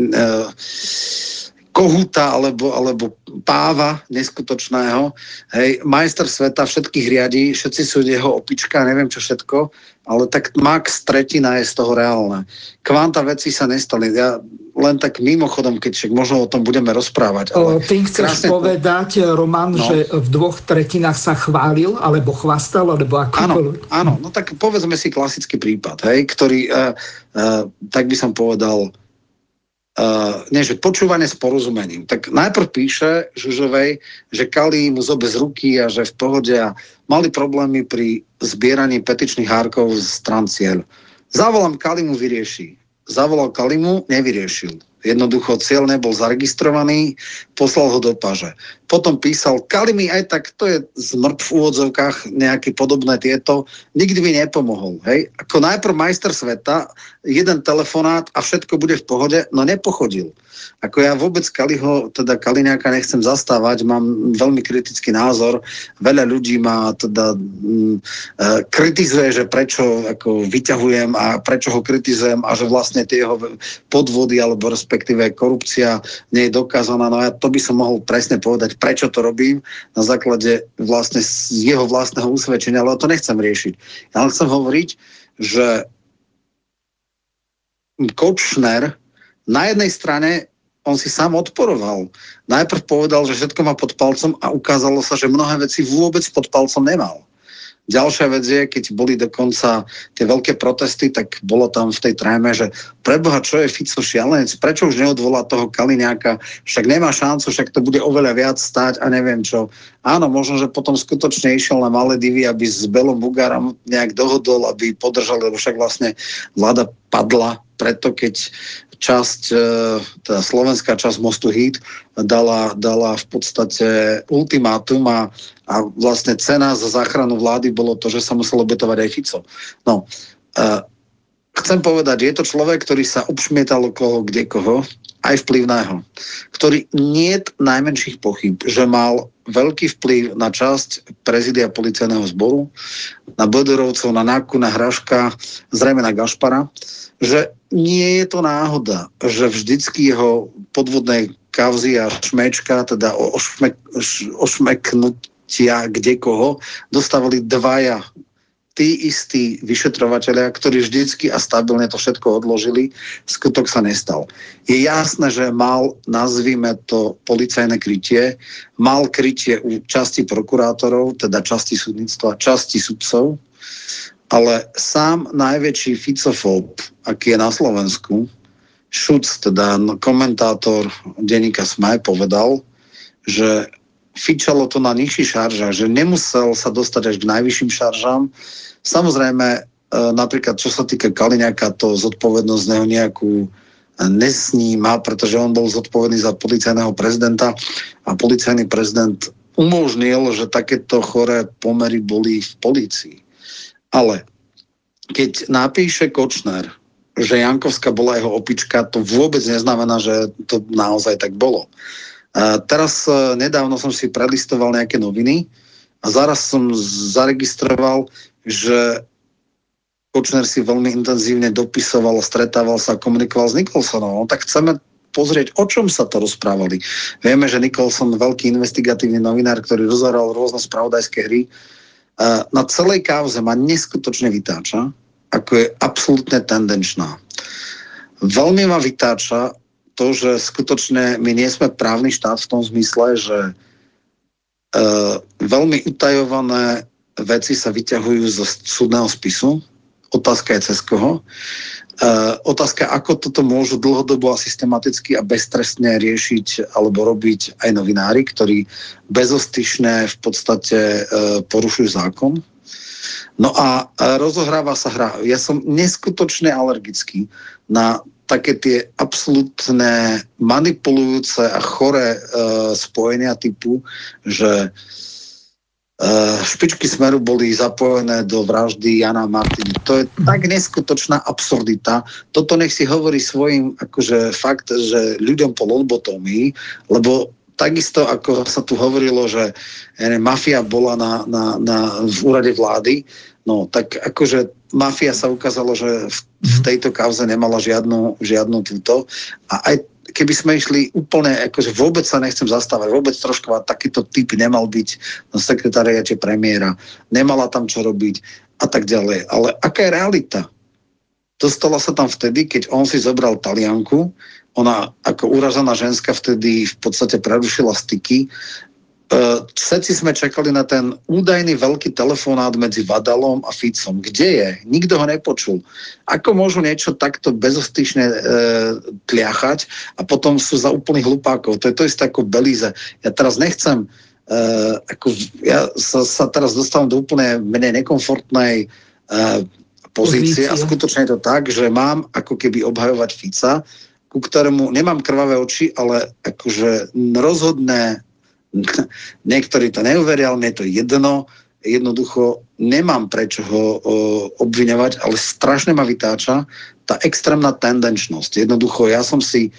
kohúta alebo páva neskutočného. Hej, majster sveta všetkých riadí, všetci sú jeho opička, neviem čo všetko, ale tak max tretina je z toho reálne. Kvanta vecí sa nestali. Ja len tak mimochodom, keď však možno o tom budeme rozprávať. Ale ty chceš povedať, Roman, že v 2/3 sa chválil, alebo chvastal, alebo ako? Áno, no tak povedzme si klasický prípad, hej, ktorý, tak by som povedal, že počúvanie s porozumením. Tak najprv píše Žužovej, že Kali mu zobe z ruky a že v pohode a mali problémy pri zbieraní petičných hárkov z Cieľ. Zavolám Kalimu, vyrieši. Zavolal Kalimu, nevyriešil. Jednoducho cieľ nebol zaregistrovaný, poslal ho do paže. Potom písal, Kalimi aj tak, to je zmrt v úvodzovkách, nejaké podobné tieto, nikdy mi nepomohol. Hej? Ako najprv majster sveta, jeden telefonát a všetko bude v pohode, no nepochodil. Ako ja vôbec Kaliňáka nechcem zastávať, mám veľmi kritický názor, veľa ľudí ma teda kritizuje, že prečo ako vyťahujem a prečo ho kritizujem a že vlastne tie jeho podvody alebo respektíve korupcia nie je dokázaná. No ja to by som mohol presne povedať, prečo to robím na základe vlastne jeho vlastného usvedčenia, ale to nechcem riešiť. Ja len chcem hovoriť, že Kočner na jednej strane on si sám odporoval. Najprv povedal, že všetko má pod palcom a ukázalo sa, že mnohé veci vôbec pod palcom nemal. Ďalšia vec je, keď boli dokonca tie veľké protesty, tak bolo tam v tej tréme, že preboha, čo je Fico šialenec, prečo už neodvolá toho Kaliňáka, však nemá šancu, však to bude oveľa viac stáť a neviem čo. Áno, možno, že potom skutočne išiel na Maledivy, aby s Belom Bugarom nejak dohodol, aby podržali, lebo však vlastne vláda padla, preto keď teda slovenská časť Mostu Híd dala v podstate ultimátum a vlastne cena za záchranu vlády bolo to, že sa muselo obetovať aj Fico. No, chcem povedať, je to človek, ktorý sa obšmietal okolo kdekoho, aj vplyvného, ktorý niet najmenších pochyb, že mal veľký vplyv na časť prezidia policajného zboru, na Bodorovcov, na Náku, na Hraška, zrejme na Gašpara, že nie je to náhoda, že vždycky jeho podvodné kauzy a šmečka, teda ošmeknutia kdekoho, dostávali dvaja tí istí vyšetrovatelia, ktorí vždycky a stabilne to všetko odložili, skutok sa nestal. Je jasné, že mal, nazvime to, policajné krytie, mal krytie u časti prokurátorov, teda časti súdnictva, časti sudcov, ale sám najväčší ficofób, aký je na Slovensku, Šuc, teda komentátor denníka SME, povedal, že fičalo to na nižších šaržách, že nemusel sa dostať až k najvyšším šaržám. Samozrejme, napríklad, čo sa týka Kaliňáka, to zodpovednosť z neho nejakú nesníma, pretože on bol zodpovedný za policajného prezidenta a policajný prezident umožnil, že takéto choré pomery boli v polícii. Ale keď napíše Kočner, že Jankovská bola jeho opička, to vôbec neznamená, že to naozaj tak bolo. Teraz nedávno som si prelistoval nejaké noviny a zaraz som zaregistroval, že Kočner si veľmi intenzívne dopisoval, stretával sa, komunikoval s Nicholsonom. Tak chceme pozrieť, o čom sa to rozprávali. Vieme, že Nicholson, veľký investigatívny novinár, ktorý rozhoral rôzne spravodajské hry, na celej kauze ma neskutočne vytáča, ako je absolútne tendenčná. Veľmi ma vytáča to, že skutočne my nie sme právny štát v tom zmysle, že veľmi utajované veci sa vyťahujú zo súdneho spisu. Otázka je cez koho. Otázka, ako toto môžu dlhodobo a systematicky a beztrestne riešiť alebo robiť aj novinári, ktorí bezostyšne v podstate porušujú zákon. No a rozohráva sa hra. Ja som neskutočne alergický na také tie absolútne manipulujúce a choré spojenia typu, že špičky Smeru boli zapojené do vraždy Jana Martiny. To je tak neskutočná absurdita. Toto nech si hovorí svojim akože fakt, že ľuďom po lobotomii, lebo takisto ako sa tu hovorilo, že mafia bola v úrade vlády, no tak akože mafia sa ukázalo, že v tejto kauze nemala žiadnu túto. A aj keby sme išli úplne, akože vôbec sa nechcem zastávať, vôbec troškovať, takýto typ nemal byť na sekretariáte premiéra, nemala tam čo robiť a tak ďalej. Ale aká je realita? Dostala sa tam vtedy, keď on si zobral Talianku, ona ako uražená ženská vtedy v podstate prerušila styky. Všetci sme čakali na ten údajný veľký telefonát medzi Vadalom a Ficom. Kde je? Nikto ho nepočul. Ako môžu niečo takto bezostyšne tliachať a potom sú za úplných hlupákov? To je to isté ako v Belize. Ja teraz nechcem ja sa teraz dostávam do úplne menej nekomfortnej pozície a skutočne je to tak, že mám ako keby obhajovať Fica, ku ktorému nemám krvavé oči, ale akože rozhodné, niektorí to neuveria, ale mne je to jedno, jednoducho nemám prečo ho obviňovať, ale strašne ma vytáča tá extrémna tendenčnosť. Jednoducho ja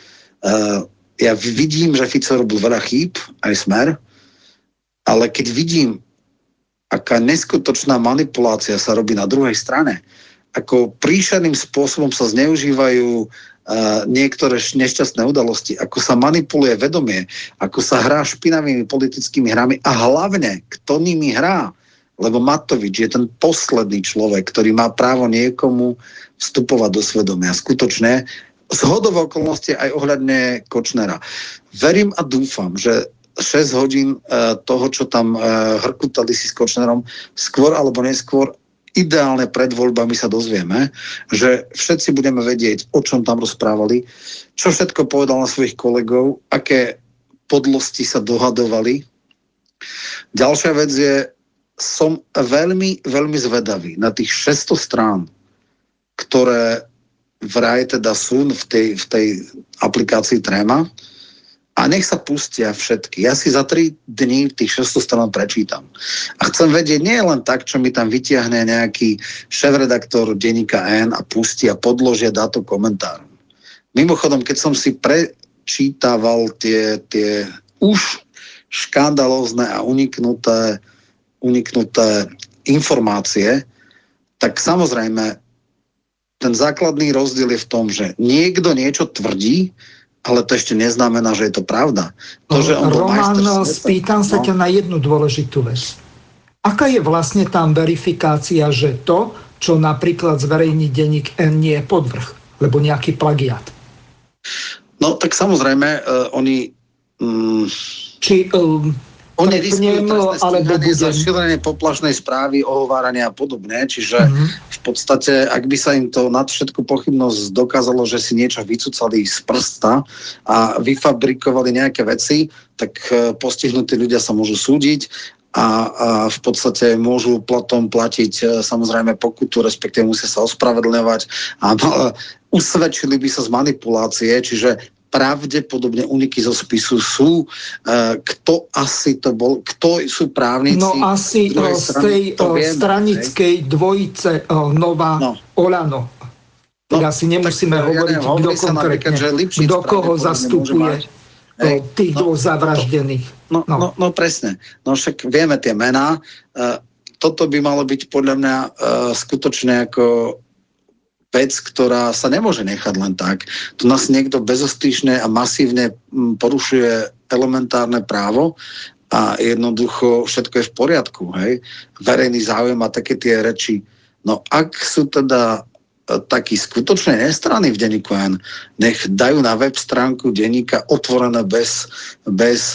vidím, že Fico robil veľa chýb, aj Smer, ale keď vidím, aká neskutočná manipulácia sa robí na druhej strane, ako príšerným spôsobom sa zneužívajú niektoré nešťastné udalosti, ako sa manipuluje vedomie, ako sa hrá špinavými politickými hrami a hlavne, kto nimi hrá. Lebo Matovič je ten posledný človek, ktorý má právo niekomu vstupovať do svedomia. Skutočne, zhodou okolností aj ohľadne Kočnera. Verím a dúfam, že 6 hodín toho, čo tam hrkutali si s Kočnerom, skôr alebo neskôr ideálne pred voľbami sa dozvieme, že všetci budeme vedieť, o čom tam rozprávali, čo všetko povedal na svojich kolegov, aké podlosti sa dohadovali. Ďalšia vec je, som veľmi, veľmi zvedavý na tých 600 strán, ktoré vraj teda sú v tej aplikácii Tréma, a nech sa pustia všetky. Ja si za 3 dní tých 600 strán prečítam. A chcem vedieť, nie len tak, čo mi tam vytiahne nejaký šéfredaktor denníka N a pustí a podložia dáto komentárom. Mimochodom, keď som si prečítaval tie už škandalózne a uniknuté informácie, tak samozrejme ten základný rozdiel je v tom, že niekto niečo tvrdí, ale to ešte neznamená, že je to pravda. To, že on Roman, spýtam sa ťa na jednu dôležitú vec. Aká je vlastne tam verifikácia, že to, čo napríklad zverejní denník N, nie je podvrh, lebo nejaký plagiát? No, tak samozrejme, oni... Oni riskujú za šírenie poplašnej správy, ohovárania a podobne, čiže v podstate, ak by sa im to nad všetku pochybnosť dokázalo, že si niečo vycúcali z prsta a vyfabrikovali nejaké veci, tak postihnutí ľudia sa môžu súdiť a v podstate môžu platom platiť samozrejme pokutu, respektíve musia sa ospravedlňovať a usvedčili by sa z manipulácie, čiže pravdepodobne úniky zo spisu sú. Kto asi to bol? Kto sú právnici? No asi z tej stranickej dvojice Nová Olano. Tak asi nemusíme hovoriť, kto konkrétne, kto koho zastupuje tých dvoch zavraždených. No presne. No však vieme tie mená. Toto by malo byť podľa mňa skutočne ako vec, ktorá sa nemôže nechať len tak. Tu nás niekto bezostyšne a masívne porušuje elementárne právo a jednoducho všetko je v poriadku. Hej? Verejný záujem a také tie reči. No ak sú teda takí skutočne nestranní v denníku N, nech dajú na web stránku denníka otvorené bez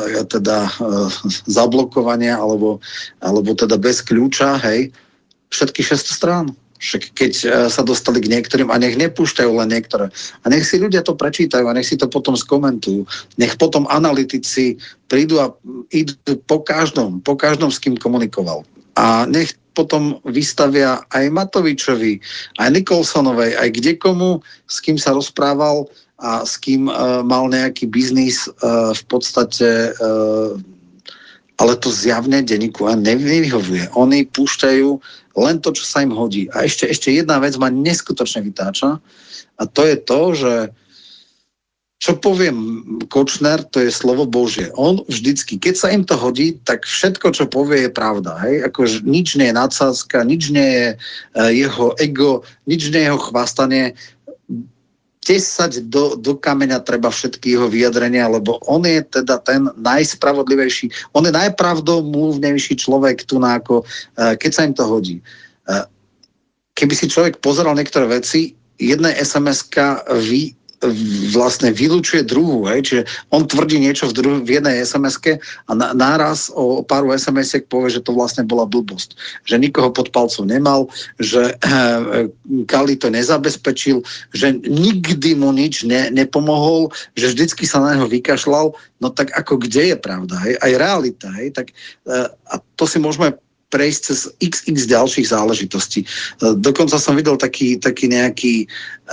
zablokovania alebo teda bez kľúča, hej, všetkých 600 strán. Však keď sa dostali k niektorým a nech nepúšťajú len niektoré. A nech si ľudia to prečítajú a nech si to potom skomentujú. Nech potom analytici prídu a idú po každom, s kým komunikoval. A nech potom vystavia aj Matovičovi, aj Nikolsonovej, aj kdekomu, s kým sa rozprával a s kým mal nejaký biznis v podstate... Ale to zjavne denníku nevyhovuje. Oni púšťajú len to, čo sa im hodí. A ešte jedna vec ma neskutočne vytáča a to je to, že čo poviem Kočner, to je slovo Božie. On vždycky, keď sa im to hodí, tak všetko, čo povie, je pravda. Hej? Akože nič nie je nadsázka, nič nie je jeho ego, nič nie je jeho chvastanie. Tesať do kameňa treba všetky jeho vyjadrenia, lebo on je teda ten najspravodlivejší, on je najpravdomluvnejší človek tu, keď sa im to hodí. Keby si človek pozeral niektoré veci, jedna SMS-ka vlastne vylúčuje druhú, hej? Čiže on tvrdí niečo v jednej SMS-ke a náraz o pár SMS-iek povie, že to vlastne bola blbosť. Že nikoho pod palcom nemal, že Kali to nezabezpečil, že nikdy mu nič nepomohol, že vždycky sa na neho vykašľal. No tak ako kde je pravda? Hej? Aj realita. Hej? Tak, a to si môžeme prejsť cez XX ďalších záležitostí. Dokonca som videl taký nejaký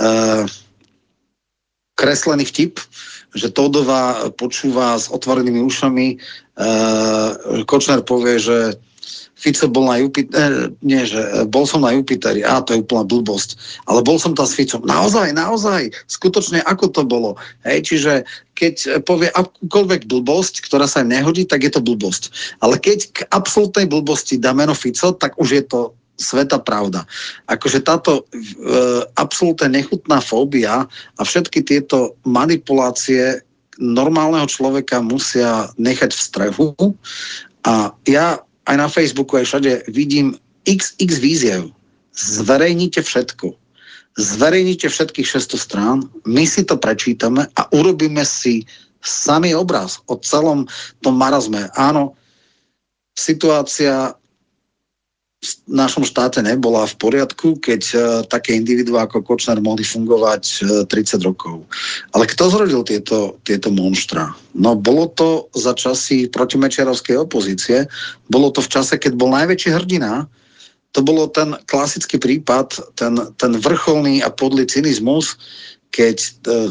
kreslený vtip, že Todová počúva s otvorenými ušami. Kočner povie, že Fico bol na Jupiteri, bol som na Jupiteri, to je úplná blbosť, ale bol som tam s Ficom. Naozaj, skutočne ako to bolo. Hej, čiže keď povie akúkoľvek blbosť, ktorá sa im nehodí, tak je to blbosť. Ale keď k absolútnej blbosti dá meno Fico, tak už je to sveta pravda. Akože táto absolútne nechutná fóbia a všetky tieto manipulácie normálneho človeka musia nechať v strehu. A ja aj na Facebooku, aj všade vidím XX výziev. Zverejnite všetko. Zverejnite všetkých 600 strán, my si to prečítame a urobíme si samý obraz o celom tom marazme. Áno, situácia v našom štáte nebola v poriadku, keď také individuá ako Kočner mohli fungovať 30 rokov. Ale kto zrodil tieto monštra? No bolo to za časy protimečiarovskej opozície, bolo to v čase, keď bol najväčší hrdina. To bolo ten klasický prípad, ten vrcholný a podlý cynizmus, keď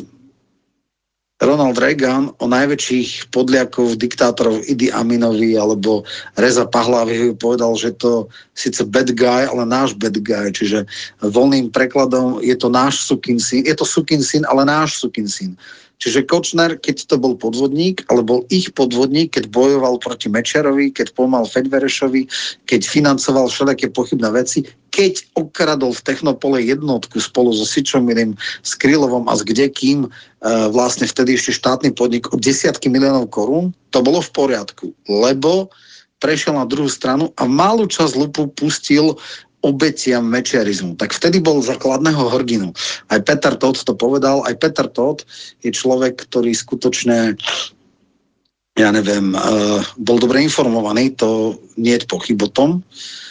Ronald Reagan o najväčších podliakov diktátorov Idi Aminovi alebo Reza Pahlaviho povedal, že to síce bad guy, ale náš bad guy. Čiže voľným prekladom je to náš sukin syn. Je to sukin syn, ale náš sukin syn. Čiže Kočner, keď to bol podvodník, ale bol ich podvodník, keď bojoval proti Mečiarovi, keď pomáhal Fedverešovi, keď financoval všelijaké pochybné veci, keď okradol v Technopole jednotku spolu so Sičomilým, s Krylovom a s kdekým, vlastne vtedy ešte štátny podnik o desiatky miliónov korún, to bolo v poriadku, lebo prešiel na druhú stranu a malú časť lupu pustil obetiam mečiarizmu. Tak vtedy bol základného hrdinu. Aj Peter Todt to povedal. Aj Peter Todt je človek, ktorý skutočne, ja neviem, bol dobre informovaný, to nie je pochyb o tom.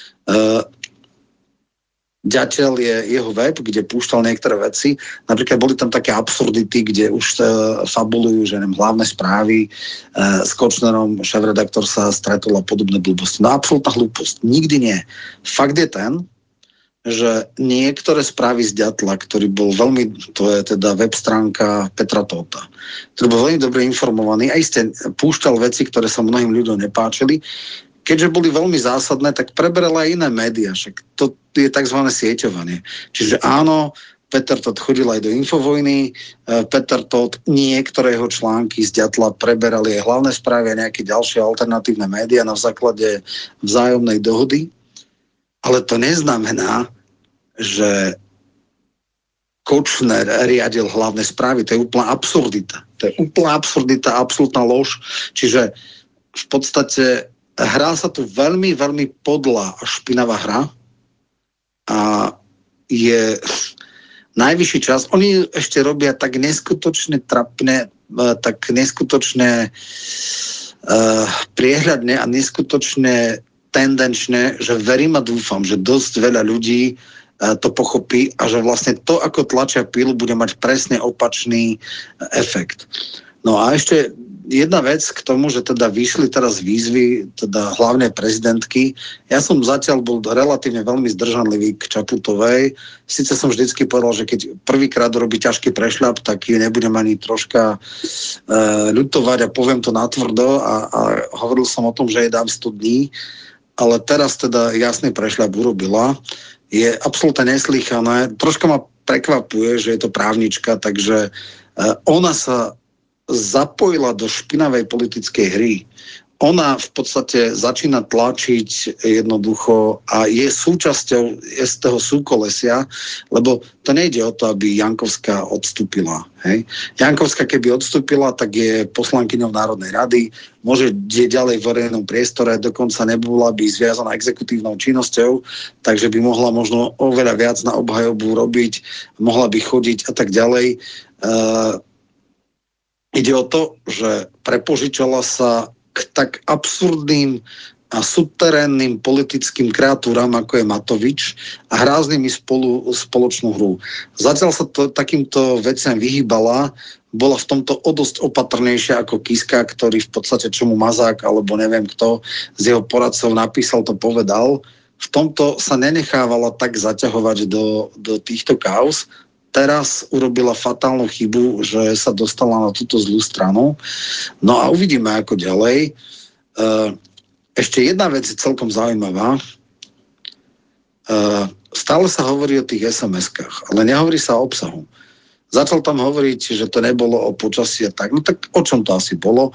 Ďateľ je jeho web, kde púšťal niektoré veci. Napríklad boli tam také absurdity, kde už fabulujú, že neviem, hlavné správy s Kočnerom, šéfredaktor sa stretol a podobné blbosti. No absolútna hlúposť. Nikdy nie. Fakt je ten, že niektoré správy z Ďatla, ktorý bol veľmi, to je teda web stránka Petra Tota, ktorý bol veľmi dobre informovaný, aj ste púšťal veci, ktoré sa mnohým ľuďom nepáčili, keďže boli veľmi zásadné, tak preberala aj iné médiá. Však to je tzv. Sieťovanie. Čiže áno, Peter Todt chodil aj do Infovojny, Peter Todt niektoré jeho články z Ďatla preberali aj hlavné správy a nejaké ďalšie alternatívne médiá na základe vzájomnej dohody. Ale to neznamená, že Kočner riadil hlavné správy. To je úplná absurdita. To je úplná absurdita, absolútna lož. Čiže v podstate hrá sa tu veľmi, veľmi podlá a špinavá hra a je najvyšší čas. Oni ešte robia tak neskutočne trapne, tak neskutočne priehľadne a neskutočne tendenčne, že verím a dúfam, že dosť veľa ľudí to pochopí a že vlastne to, ako tlačia pilu, bude mať presne opačný efekt. No a ešte jedna vec k tomu, že teda vyšli teraz výzvy, teda hlavne prezidentky. Ja som zatiaľ bol relatívne veľmi zdržanlivý k Čaputovej. Sice som vždycky povedal, že keď prvýkrát robí ťažký prešľap, tak ju nebudem ani troška ľutovať a poviem to natvrdo a hovoril som o tom, že jej dám 100 dní, ale teraz teda jasný prešľap urobila. Je absolútne neslýchané. Troška ma prekvapuje, že je to právnička, takže ona sa zapojila do špinavej politickej hry. Ona v podstate začína tlačiť jednoducho a je súčasťou z toho súkolesia, lebo to nejde o to, aby Jankovská odstúpila. Hej. Jankovská keby odstúpila, tak je poslankyňou Národnej rady, môže ďalej v verejnom priestore, dokonca nebola by zviazaná exekutívnou činnosťou, takže by mohla možno oveľa viac na obhajobu robiť, mohla by chodiť a tak ďalej. Ide o to, že prepožičala sa k tak absurdným a subterénnym politickým kreatúram, ako je Matovič, a hrá s nimi spoločnú hru. Zatiaľ sa takýmto veciam vyhýbala, bola v tomto o dosť opatrnejšia ako Kiska, ktorý v podstate čomu Mazák, alebo neviem kto z jeho poradcov napísal, to povedal. V tomto sa nenechávala tak zaťahovať do týchto kauz. Teraz urobila fatálnu chybu, že sa dostala na túto zlú stranu. No a uvidíme, ako ďalej. Ešte jedna vec je celkom zaujímavá. Stále sa hovorí o tých SMS-kách, ale nehovorí sa o obsahu. Začal tam hovoriť, že to nebolo o počasí a tak. No tak o čom to asi bolo?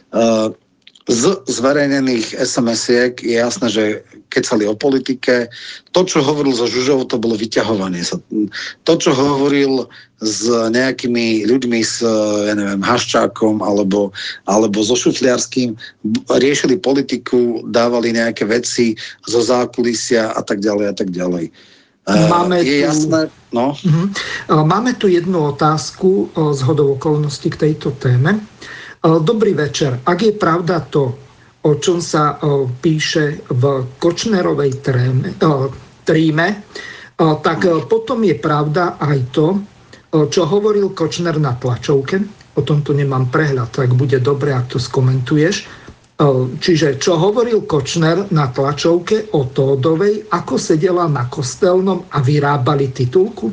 Z zverejnených SMS-iek je jasné, že kecali o politike. To, čo hovoril so Žužovou, to bolo vyťahovanie sa. To, čo hovoril s nejakými ľuďmi, s Haščákom alebo so Šufliarským, riešili politiku, dávali nejaké veci zo zákulisia a tak ďalej a tak ďalej. Jasné? No? Máme tu jednu otázku zhodou okolností k tejto téme. Dobrý večer. Ak je pravda to, o čom sa píše v Kočnerovej tríme, tak potom je pravda aj to, čo hovoril Kočner na tlačovke. O tomto nemám prehľad, tak bude dobre, ak to skomentuješ. Čiže čo hovoril Kočner na tlačovke o Tódovej, ako sedela na Kostelnom a vyrábali titulku?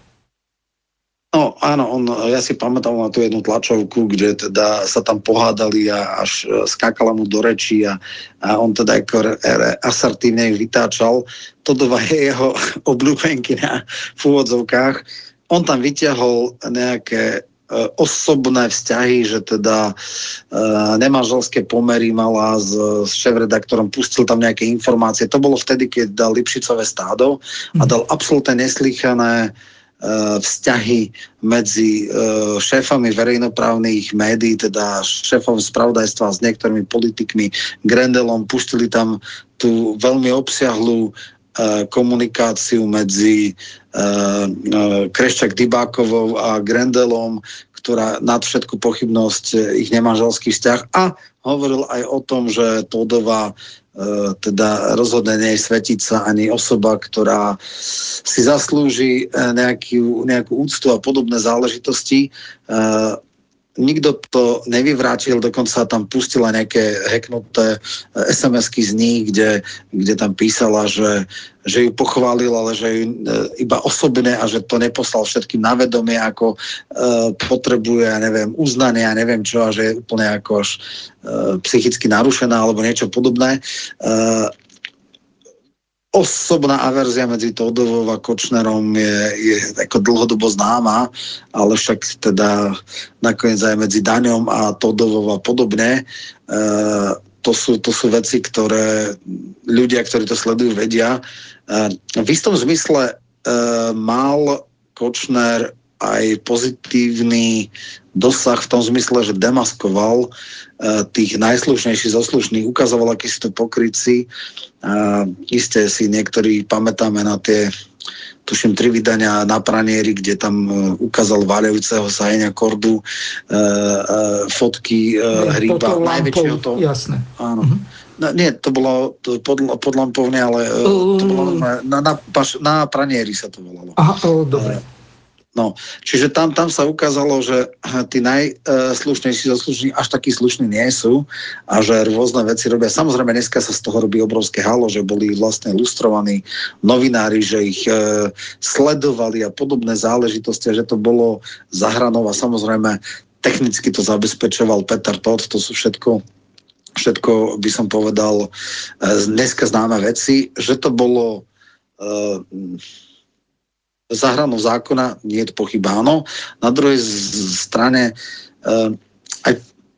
No áno, ja si pamätám na tú jednu tlačovku, kde teda sa tam pohádali a až skákala mu do rečí a on teda ako asertívne vytáčal. Todova je jeho obľúbenkyňa v úvodzovkách. On tam vyťahol nejaké osobné vzťahy, že teda nemanželské pomery mala s šéfredaktorom, pustil tam nejaké informácie. To bolo vtedy, keď dal Lipšicové stádo a dal absolútne neslýchané vzťahy medzi šéfami verejnoprávnych médií, teda šéfom spravodajstva s niektorými politikmi, Grendelom, pustili tam tú veľmi obsiahlú komunikáciu medzi Kreščák-Dybákovou a Grendelom, ktorá nad všetku pochybnosť ich nemanželský vzťah, a hovoril aj o tom, že Tódová teda rozhodne nie je svetica ani osoba, ktorá si zaslúži nejakú úctu a podobné záležitosti. Nikto to nevyvrátil, dokonca tam pustila nejaké hacknuté SMS-ky z nich, kde tam písala, že ju pochválil, ale že ju iba osobne a že to neposlal všetkým na vedomie, ako potrebuje, uznanie a neviem čo, a že je úplne ako až psychicky narušená alebo niečo podobné. Osobná averzia medzi Tódovou a Kočnerom je ako dlhodobo známa, ale však teda nakoniec aj medzi Daňom a Tódovou a podobne. To sú veci, ktoré ľudia, ktorí to sledujú, vedia. V istom zmysle mal Kočner aj pozitívny dosah v tom zmysle, že demaskoval tých najslušnejších zo slušných, ukazoval, akí sú to pokrytci. Isté si niektorí pamätáme na tie, tuším, 3 vydania na Pranieri, kde tam ukázal váľajúceho sa Heňa Kordu, fotky Hríba, najväčšieho toho. Jasné. Áno. No, nie, to bolo podlampovne, ale to bolo na Pranieri sa to volalo. Aha, dobre. No, čiže tam sa ukázalo, že tí najslušnejší zaslušní až takí slušní nie sú a že rôzne veci robia. Samozrejme, dneska sa z toho robí obrovské halo, že boli vlastne lustrovaní novinári, že ich sledovali a podobné záležitosti, a že to bolo za hranou, a samozrejme technicky to zabezpečoval Peter Todt. To sú všetko by som povedal dneska známe veci, že to bolo za hranou zákona, nie je to pochyba, áno. Na druhej strane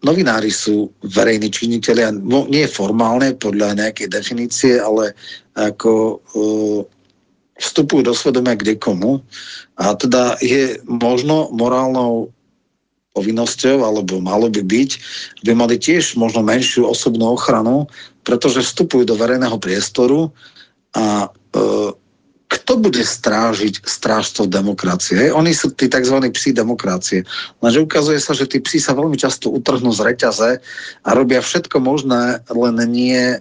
novinári sú verejní činitelia, no, nie formálne podľa nejakej definície, ale ako vstupujú do svedomia kde komu. A teda je možno morálnou povinnosťou, alebo malo by byť, by mali tiež možno menšiu osobnú ochranu, pretože vstupujú do verejného priestoru a kto bude strážiť strážcov demokracie? Oni sú tí tzv. Psi demokracie. Lenže ukazuje sa, že tí psi sa veľmi často utrhnú z reťaze a robia všetko možné, len nie...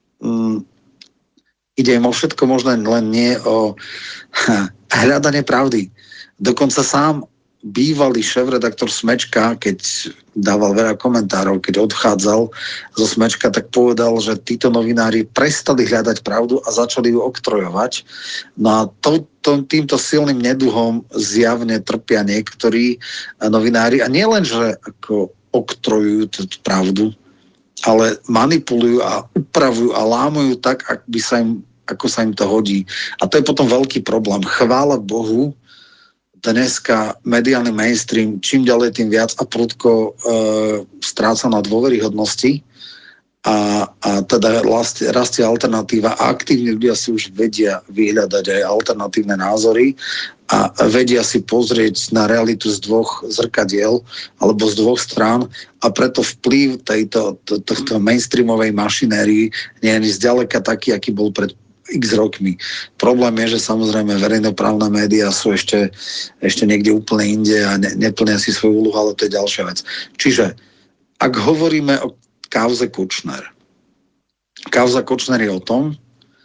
ide im o všetko možné, len nie o hľadanie pravdy. Dokonca sám bývalý šéfredaktor Smečka, keď dával veľa komentárov, keď odchádzal zo Smečka, tak povedal, že títo novinári prestali hľadať pravdu a začali ju oktrojovať. No a týmto silným neduhom zjavne trpia niektorí novinári. A nie len, že ako oktrojujú tú pravdu, ale manipulujú a upravujú a lámujú tak, ako sa im to hodí. A to je potom veľký problém. Chvála Bohu, dneska mediálny mainstream čím ďalej tým viac a prudko stráca na dôveryhodnosti a teda rastie alternatíva a aktívni ľudia si už vedia vyhľadať aj alternatívne názory a vedia si pozrieť na realitu z dvoch zrkadiel alebo z dvoch strán a preto vplyv tohto mainstreamovej mašinérii nie je zďaleka taký, aký bol pred x rokmi. Problém je, že samozrejme verejnoprávne médiá sú ešte niekde úplne inde a neplnia si svoju úlohu, ale to je ďalšia vec. Čiže, ak hovoríme o kauze Kočner, kauza Kočner je o tom,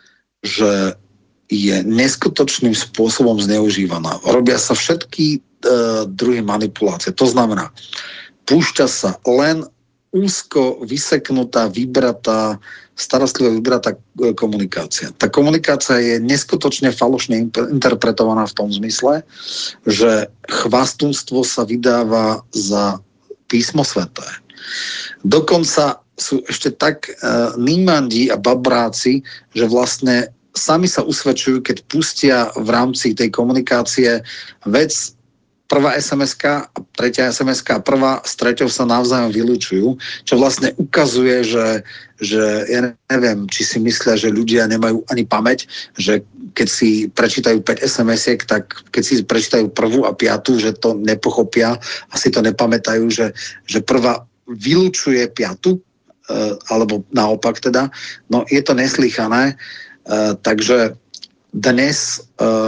že je neskutočným spôsobom zneužívaná. Robia sa všetky druhy manipulácie. To znamená, púšťa sa len úzko vyseknutá, vybratá, starostlivo vybratá komunikácia. Tá komunikácia je neskutočne falošne interpretovaná v tom zmysle, že chvastúnstvo sa vydáva za písmo sväté. Dokonca sú ešte tak nímandi a babráci, že vlastne sami sa usvedčujú, keď pustia v rámci tej komunikácie vec, prvá SMS-ka a tretia SMS-ka a prvá s treťou sa navzájom vylúčujú, čo vlastne ukazuje, že ja neviem, či si myslia, že ľudia nemajú ani pamäť, že keď si prečítajú 5 SMS-iek, tak keď si prečítajú prvú a piatu, že to nepochopia a si to nepamätajú, že prvá vylúčuje piatu, alebo naopak teda. No je to neslýchané, takže dnes...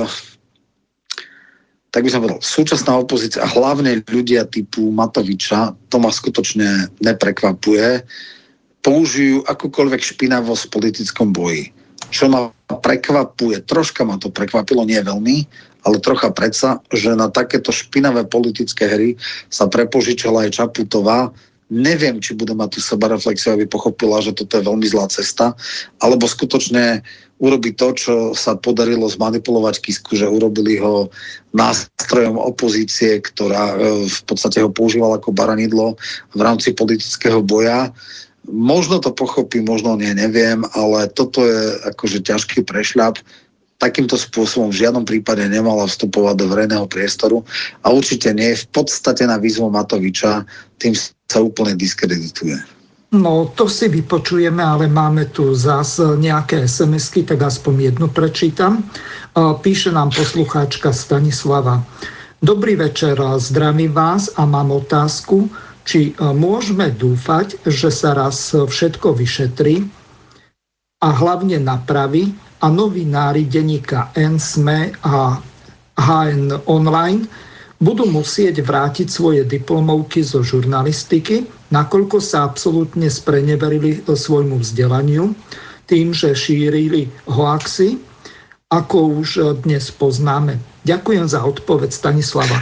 tak by som povedal, súčasná opozícia a hlavne ľudia typu Matoviča, to ma skutočne neprekvapuje, použijú akúkoľvek špinavosť v politickom boji. Čo ma prekvapuje, troška ma to prekvapilo, nie veľmi, ale trocha predsa, že na takéto špinavé politické hry sa prepožičala aj Čaputová. Neviem, či bude mať tú sebareflexiu, aby pochopila, že toto je veľmi zlá cesta, alebo skutočne urobiť to, čo sa podarilo zmanipulovať Kisku, že urobili ho nástrojom opozície, ktorá v podstate ho používala ako baranidlo v rámci politického boja. Možno to pochopí, možno nie, neviem, ale toto je akože ťažký prešľap. Takýmto spôsobom v žiadnom prípade nemala vstupovať do verejného priestoru a určite nie. V podstate na výzvu Matoviča tým sa úplne diskredituje. No, to si vypočujeme, ale máme tu zase nejaké SMS-ky, tak aspoň jednu prečítam. Píše nám poslucháčka Stanislava. Dobrý večer, zdravím vás a mám otázku, či môžeme dúfať, že sa raz všetko vyšetrí a hlavne napraví a novinári denníka N, SME a HN Online budú musieť vrátiť svoje diplomovky zo žurnalistiky, nakoľko sa absolútne spreneverili svojmu vzdelaniu tým, že šírili hoaxy, ako už dnes poznáme. Ďakujem za odpoveď, Stanislava.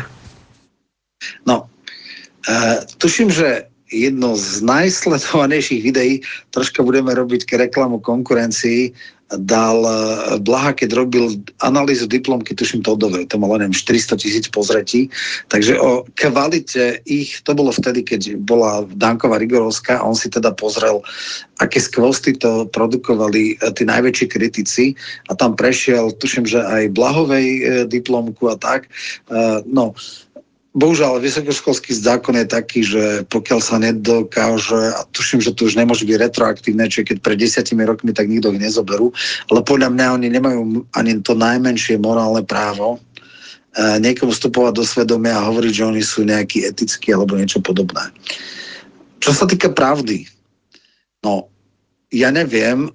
No, tuším, že jedno z najsledovanejších videí, troška budeme robiť reklamu konkurencii, dal Blaha, keď robil analýzu diplomky, tuším to malo neviem 400 000 pozretí, takže o kvalite ich, to bolo vtedy, keď bola Danková Rigorovská a on si teda pozrel, aké skvosty to produkovali tí najväčší kritici a tam prešiel, tuším, že aj Blahovej diplomku a tak. No, bohužiaľ, vysokoškolský zákon je taký, že pokiaľ sa nedokáže, a tuším, že to už nemôže byť retroaktívne, čiže keď pred 10 rokmi, tak nikto ich nezoberú, ale podľa mňa oni nemajú ani to najmenšie morálne právo niekomu vstupovať do svedomia a hovoriť, že oni sú nejakí etickí alebo niečo podobné. Čo sa týka pravdy, no, ja neviem,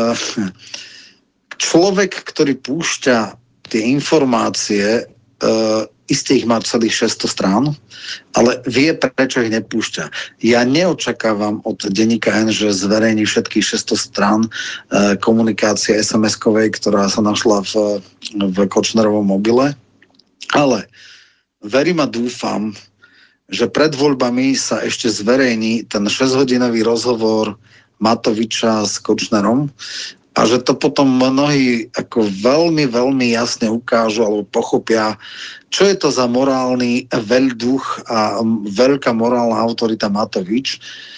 človek, ktorý púšťa tie informácie, isté ich má celých 600 strán, ale vie, prečo ich nepúšťa. Ja neočakávam od denníka N, že zverejní všetkých 600 strán komunikácie SMS-kovej, ktorá sa našla v Kočnerovom mobile, ale verím a dúfam, že pred voľbami sa ešte zverejní ten 6-hodinový rozhovor Matoviča s Kočnerom a že to potom mnohí ako veľmi, veľmi jasne ukážu alebo pochopia, čo je to za morálny veľduch a veľká morálna autorita Matovič.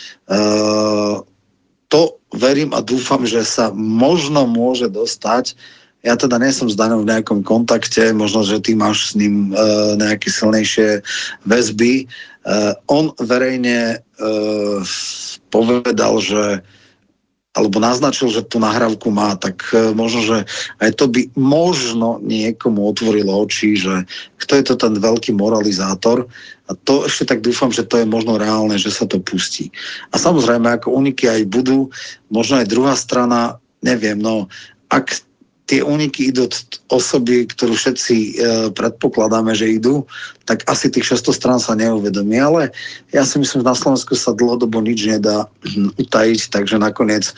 To verím a dúfam, že sa možno môže dostať. Ja teda nie som s Daňom v nejakom kontakte, možno, že ty máš s ním nejaké silnejšie väzby. On verejne povedal, že alebo naznačil, že tú nahrávku má, tak možno, že aj to by možno niekomu otvorilo oči, že kto je to ten veľký moralizátor. A to ešte tak dúfam, že to je možno reálne, že sa to pustí. A samozrejme, ako úniky aj budú, možno aj druhá strana, neviem, no ak tie úniky idú od osoby, ktorú všetci predpokladáme, že idú, tak asi tých 600 strán sa neuvedomí. Ale ja si myslím, že na Slovensku sa dlhodobo nič nedá utajiť, takže nakoniec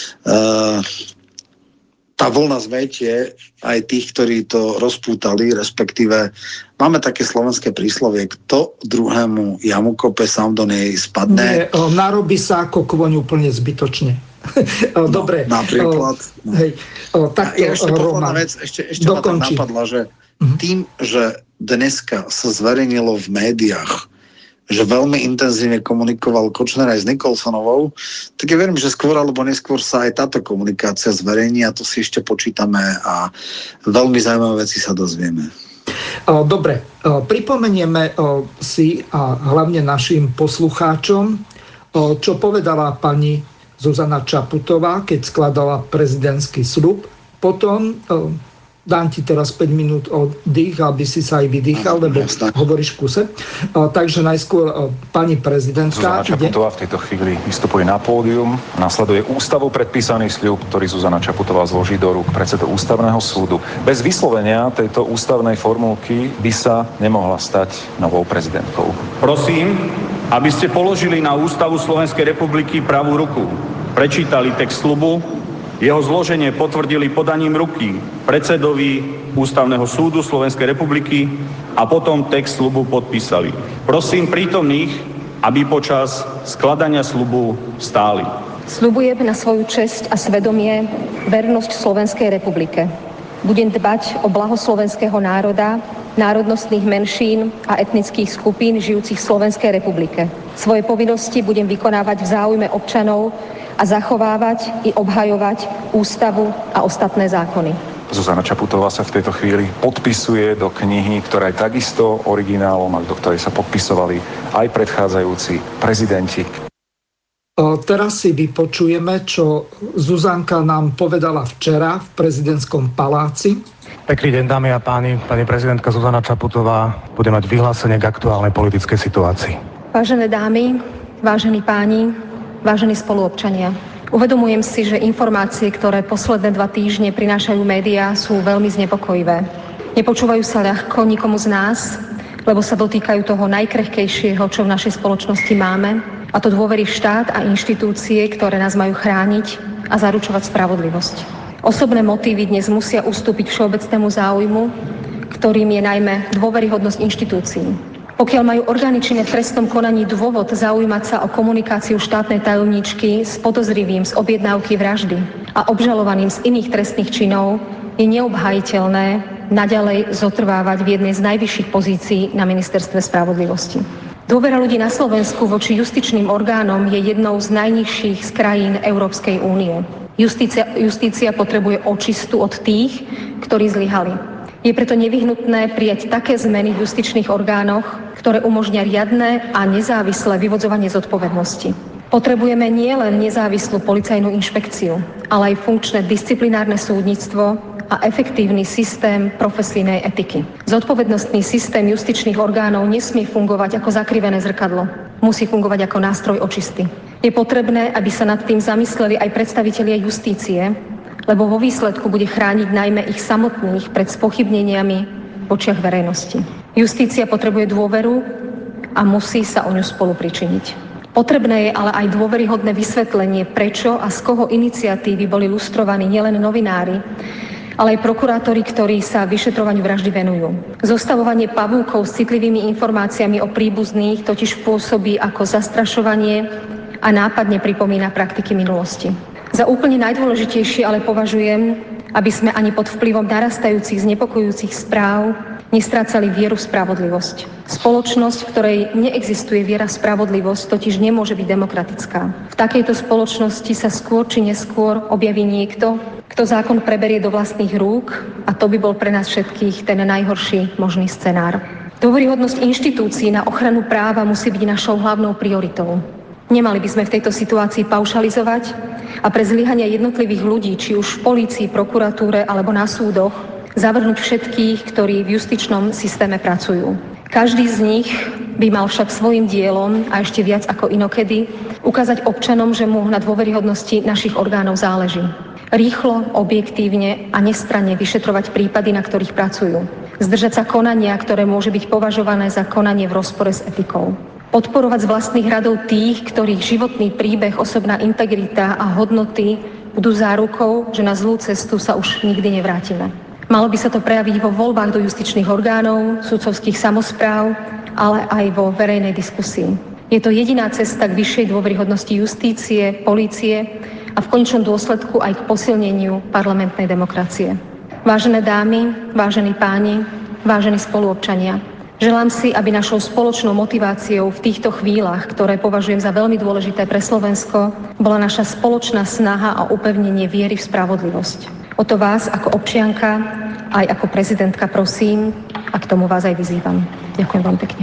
tá vlna zmetie aj tých, ktorí to rozpútali, respektíve máme také slovenské príslovie, kto druhému jamu kope, sám do nej spadne. Narobí sa ako kvoň úplne zbytočne. Dobre. No, napríklad. Hej, takto, ja ešte posledná vec, ešte ma tak napadla, že tým, že dneska sa zverejnilo v médiách, že veľmi intenzívne komunikoval Kočner aj s Nikolsonovou, tak ja verím, že skôr alebo neskôr sa aj táto komunikácia zverejní a to si ešte počítame a veľmi zaujímavé veci sa dozvieme. Dobre, pripomenieme si a hlavne našim poslucháčom, čo povedala pani Zuzana Čaputová, keď skladala prezidentský sľub. Potom dám ti teraz 5 minút oddych, aby si sa aj vydýchal, lebo hovoríš v kuse. Takže najskôr pani prezidentka. Zuzana Čaputová v tejto chvíli vystupuje na pódium. Nasleduje ústavou predpísaný sľub, ktorý Zuzana Čaputová zloží do rúk predsedu Ústavného súdu. Bez vyslovenia tejto ústavnej formulky by sa nemohla stať novou prezidentkou. Prosím, aby ste položili na Ústavu Slovenskej republiky pravú ruku, prečítali text sľubu, jeho zloženie potvrdili podaním ruky predsedovi Ústavného súdu Slovenskej republiky a potom text sľubu podpísali. Prosím prítomných, aby počas skladania sľubu stáli. Sľubujem na svoju česť a svedomie vernosť Slovenskej republike. Budem dbať o blaho slovenského národa, národnostných menšín a etnických skupín žijúcich v Slovenskej republike. Svoje povinnosti budem vykonávať v záujme občanov a zachovávať i obhajovať ústavu a ostatné zákony. Zuzana Čaputová sa v tejto chvíli podpisuje do knihy, ktorá je takisto originálom a do ktorej sa podpisovali aj predchádzajúci prezidenti. Teraz si vypočujeme, čo Zuzanka nám povedala včera v prezidentskom paláci. Pekný deň, dámy a páni. Pani prezidentka Zuzana Čaputová bude mať vyhlásenie k aktuálnej politickej situácii. Vážené dámy, vážení páni, vážení spoluobčania. Uvedomujem si, že informácie, ktoré posledné 2 týždne prinášajú médiá, sú veľmi znepokojivé. Nepočúvajú sa ľahko nikomu z nás, lebo sa dotýkajú toho najkrehkejšieho, čo v našej spoločnosti máme, a to dôvery v štát a inštitúcie, ktoré nás majú chrániť a zaručovať spravodlivosť. Osobné motívy dnes musia ustúpiť všeobecnému záujmu, ktorým je najmä dôveryhodnosť inštitúcií. Pokiaľ majú orgány činné v trestnom konaní dôvod zaujímať sa o komunikáciu štátnej tajomníčky s podozrivým z objednávky vraždy a obžalovaným z iných trestných činov, je neobhájiteľné naďalej zotrvávať v jednej z najvyšších pozícií na ministerstve spravodlivosti. Dôvera ľudí na Slovensku voči justičným orgánom je jednou z najnižších z krajín Európskej únie. Justícia potrebuje očistu od tých, ktorí zlyhali. Je preto nevyhnutné prijať také zmeny v justičných orgánoch, ktoré umožnia riadne a nezávislé vyvodzovanie zodpovednosti. Potrebujeme nielen nezávislú policajnú inšpekciu, ale aj funkčné disciplinárne súdnictvo a efektívny systém profesijnej etiky. Zodpovednostný systém justičných orgánov nesmie fungovať ako zakrivené zrkadlo. Musí fungovať ako nástroj očisty. Je potrebné, aby sa nad tým zamysleli aj predstavitelia justície, lebo vo výsledku bude chrániť najmä ich samotných pred spochybneniami v očiach verejnosti. Justícia potrebuje dôveru a musí sa o ňu spolu pričiniť. Potrebné je ale aj dôveryhodné vysvetlenie, prečo a z koho iniciatívy boli lustrovaní nielen novinári, ale aj prokurátori, ktorí sa vyšetrovaniu vraždy venujú. Zostavovanie pavúkov s citlivými informáciami o príbuzných totiž pôsobí ako zastrašovanie a nápadne pripomína praktiky minulosti. Za úplne najdôležitejšie ale považujem, aby sme ani pod vplyvom narastajúcich znepokojujúcich správ nestrácali vieru v spravodlivosť. Spoločnosť, v ktorej neexistuje viera v spravodlivosť, totiž nemôže byť demokratická. V takejto spoločnosti sa skôr či neskôr objaví niekto, kto zákon preberie do vlastných rúk, a to by bol pre nás všetkých ten najhorší možný scenár. Dôveryhodnosť inštitúcií na ochranu práva musí byť našou hlavnou prioritou. Nemali by sme v tejto situácii paušalizovať a pre zlyhania jednotlivých ľudí, či už v polícii, prokuratúre alebo na súdoch, zavrhnúť všetkých, ktorí v justičnom systéme pracujú. Každý z nich by mal však svojim dielom a ešte viac ako inokedy ukázať občanom, že mu na dôveryhodnosti našich orgánov záleží. Rýchlo, objektívne a nestranne vyšetrovať prípady, na ktorých pracujú. Zdržať sa konania, ktoré môže byť považované za konanie v rozpore s etikou. Podporovať z vlastných radov tých, ktorých životný príbeh, osobná integrita a hodnoty budú zárukou, že na zlú cestu sa už nikdy nevrátime. Malo by sa to prejaviť vo voľbách do justičných orgánov, sudcovských samospráv, ale aj vo verejnej diskusii. Je to jediná cesta k vyššej dôveryhodnosti justície, polície a v konečnom dôsledku aj k posilneniu parlamentnej demokracie. Vážené dámy, vážení páni, vážení spoluobčania, želám si, aby našou spoločnou motiváciou v týchto chvíľach, ktoré považujem za veľmi dôležité pre Slovensko, bola naša spoločná snaha a upevnenie viery v spravodlivosť. O to vás ako občianka, aj ako prezidentka prosím a k tomu vás aj vyzývam. Ďakujem veľmi pekne.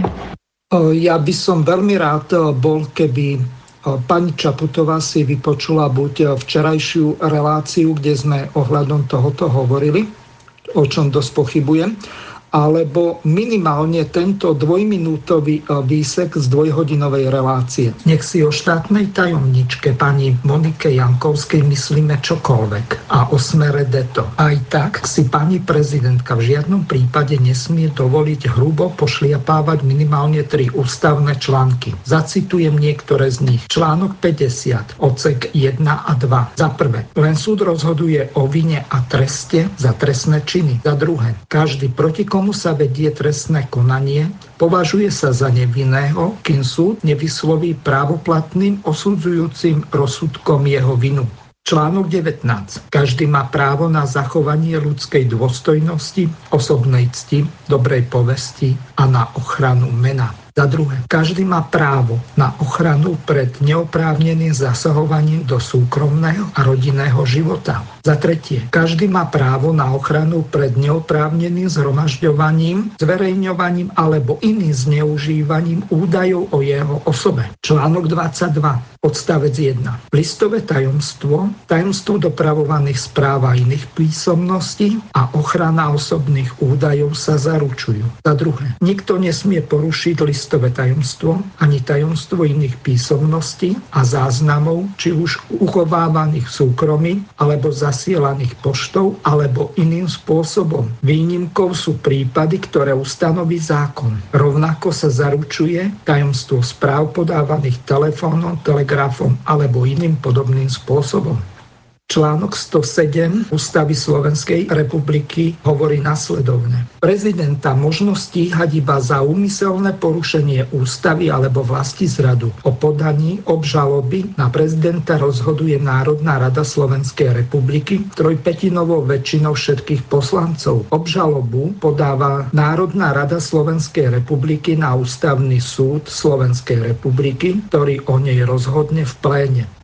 Ja by som veľmi rád bol, keby pani Čaputová si vypočula buď včerajšiu reláciu, kde sme ohľadom tohoto hovorili, o čom dosť pochybujem, alebo minimálne tento dvojminútový výsek z dvojhodinovej relácie. Nech si o štátnej tajomničke pani Monike Jankovskej myslíme čokoľvek a o smere deto. Aj tak si pani prezidentka v žiadnom prípade nesmie dovoliť hrubo pošliapávať minimálne 3 ústavné články. Zacitujem niektoré z nich. Článok 50, odsek 1 a 2. Za prvé, len súd rozhoduje o vine a treste za trestné činy. Za druhé, každý proti komu sa vedie trestné konanie, považuje sa za nevinného, kým súd nevysloví právoplatným osudzujúcim rozsudkom jeho vinu. Článok 19. Každý má právo na zachovanie ľudskej dôstojnosti, osobnej cti, dobrej povesti a na ochranu mena. Za druhé, každý má právo na ochranu pred neoprávneným zasahovaním do súkromného a rodinného života. Za tretie, každý má právo na ochranu pred neoprávneným zhromažďovaním, zverejňovaním alebo iným zneužívaním údajov o jeho osobe. Článok 22, odstavec 1. Listové tajomstvo, tajomstvo dopravovaných správ a iných písomností a ochrana osobných údajov sa zaručujú. Za druhé, nikto nesmie porušiť listové tajomstvo ani tajomstvo iných písomností a záznamov, či už uchovávaných súkromí alebo zasielaných poštou alebo iným spôsobom. Výnimkou sú prípady, ktoré ustanoví zákon. Rovnako sa zaručuje tajomstvo správ podávaných telefónom, telegrafom alebo iným podobným spôsobom. Článok 107 Ústavy Slovenskej republiky hovorí nasledovne. Prezidenta možno stíhať iba za úmyselné porušenie ústavy alebo vlastizradu. O podaní obžaloby na prezidenta rozhoduje Národná rada Slovenskej republiky trojpätinovou väčšinou všetkých poslancov. Obžalobu podáva Národná rada Slovenskej republiky na Ústavný súd Slovenskej republiky, ktorý o nej rozhodne v pléne.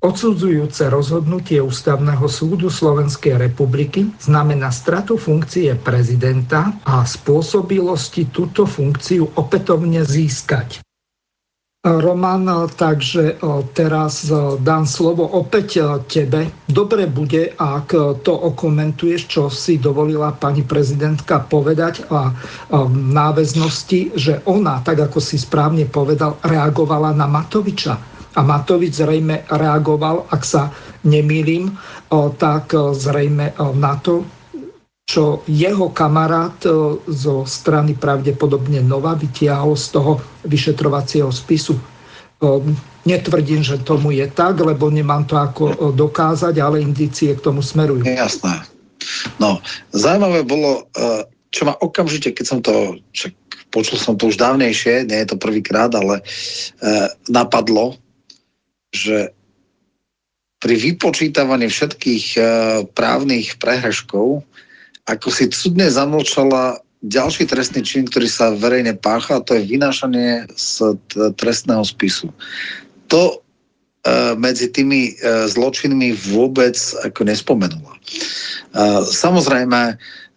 Odsudzujúce rozhodnutie Ústavného súdu Slovenskej republiky znamená stratu funkcie prezidenta a spôsobilosti túto funkciu opätovne získať. Roman, takže teraz dám slovo opäť tebe. Dobre bude, ak to okomentuješ, čo si dovolila pani prezidentka povedať a v náväznosti, že ona, tak ako si správne povedal, reagovala na Matoviča. A Matovič zrejme reagoval, ak sa nemýlim, tak zrejme na to, čo jeho kamarát zo strany pravdepodobne Nova vytiahol z toho vyšetrovacieho spisu. Netvrdím, že tomu je tak, lebo nemám to ako dokázať, ale indície k tomu smerujú. Jasné. No, zaujímavé bolo, čo ma okamžite, keď som to, počul som to už dávnejšie, nie je to prvýkrát, ale napadlo, že pri vypočítavaní všetkých právnych prehreškov ako si cudne zamlčala ďalší trestný čin, ktorý sa verejne pácha, a to je vynášanie z trestného spisu. To medzi tými zločinmi vôbec ako nespomenula. Samozrejme,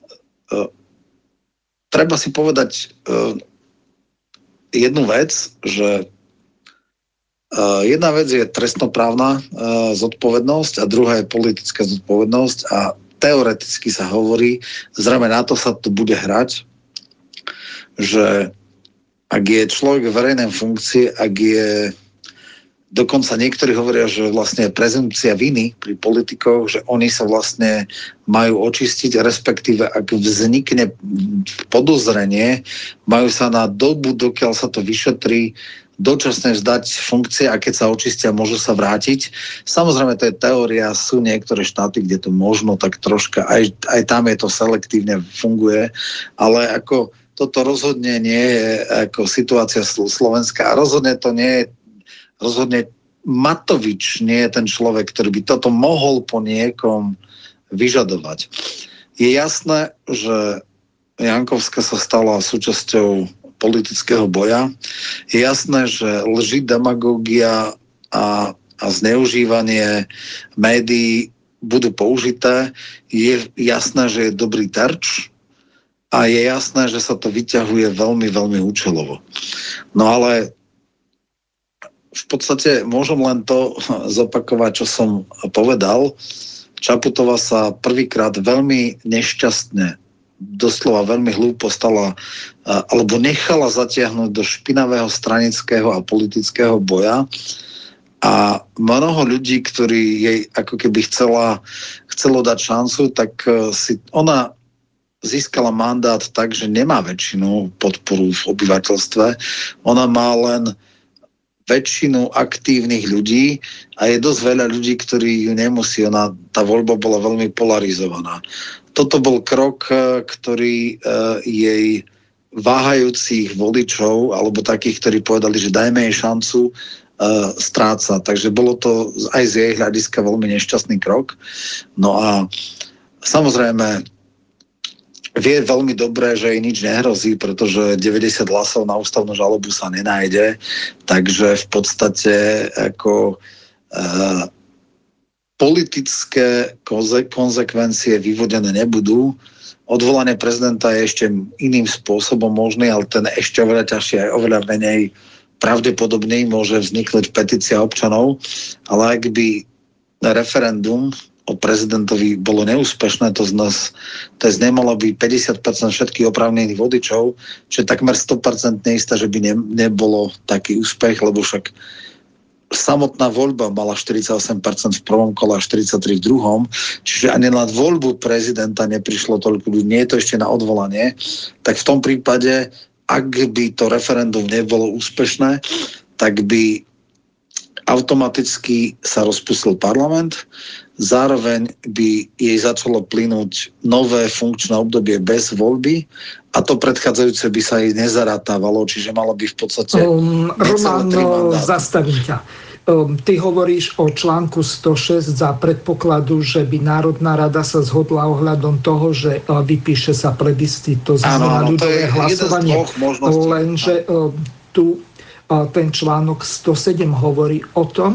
treba si povedať jednu vec, že jedna vec je trestnoprávna zodpovednosť a druhá je politická zodpovednosť a teoreticky sa hovorí, zrejme na to sa to bude hrať, že ak je človek v verejnej funkcii, ak je, dokonca niektorí hovoria, že vlastne je prezumpcia viny pri politikoch, že oni sa vlastne majú očistiť, respektíve ak vznikne podozrenie, majú sa na dobu, dokiaľ sa to vyšetrí, dočasne vzdať funkcie a keď sa očistia, môžu sa vrátiť. Samozrejme, to je teória, sú niektoré štáty, kde to možno tak troška, aj tam je to selektívne, funguje, ale ako toto rozhodne nie je ako situácia Slovenska a rozhodne to nie je, rozhodne Matovič nie je ten človek, ktorý by toto mohol po niekom vyžadovať. Je jasné, že Jankovská sa stala súčasťou politického boja. Je jasné, že lži, demagógia a zneužívanie médií budú použité. Je jasné, že je dobrý terč a je jasné, že sa to vyťahuje veľmi, veľmi účelovo. No ale v podstate môžem len to zopakovať, čo som povedal. Čaputová sa prvýkrát veľmi nešťastne, doslova veľmi hlúpo stala alebo nechala zatiahnuť do špinavého stranického a politického boja a mnoho ľudí, ktorí jej ako keby chcelo dať šancu, tak si ona získala mandát tak, že nemá väčšinu podporu v obyvateľstve. Ona má len väčšinu aktívnych ľudí a je dosť veľa ľudí, ktorí ju nemusí. Tá voľba bola veľmi polarizovaná. Toto bol krok, ktorý jej váhajúcich voličov, alebo takých, ktorí povedali, že dajme jej šancu, stráca. Takže bolo to aj z jej hľadiska veľmi nešťastný krok. No a samozrejme vie veľmi dobre, že jej nič nehrozí, pretože 90 hlasov na ústavnú žalobu sa nenájde. Takže v podstate ako politické konzekvencie vyvodené nebudú. Odvolanie prezidenta je ešte iným spôsobom možný, ale ten ešte oveľa ťažšie aj oveľa menej pravdepodobne môže vzniknúť petícia občanov, ale ak by referendum o prezidentovi bolo neúspešné, to nemalo by 50% všetkých oprávnených vodičov, čo je takmer 100% neistá, že by nebolo taký úspech, lebo však samotná voľba mala 48% v prvom kole a 43% v druhom, čiže ani na voľbu prezidenta neprišlo toľko ľudí, nie je to ešte na odvolanie, tak v tom prípade, ak by to referendum nebolo úspešné, tak by automaticky sa rozpustil parlament, zároveň by jej začalo plynúť nové funkčné obdobie bez voľby a to predchádzajúce by sa jej nezarátávalo, čiže malo by v podstate Roman, zastavím ťa. Ty hovoríš o článku 106 za predpokladu, že by Národná rada sa zhodla ohľadom toho, že vypíše sa plebiscit, to znamená ľudové hlasovanie. Lenže tu ten článok 107 hovorí o tom,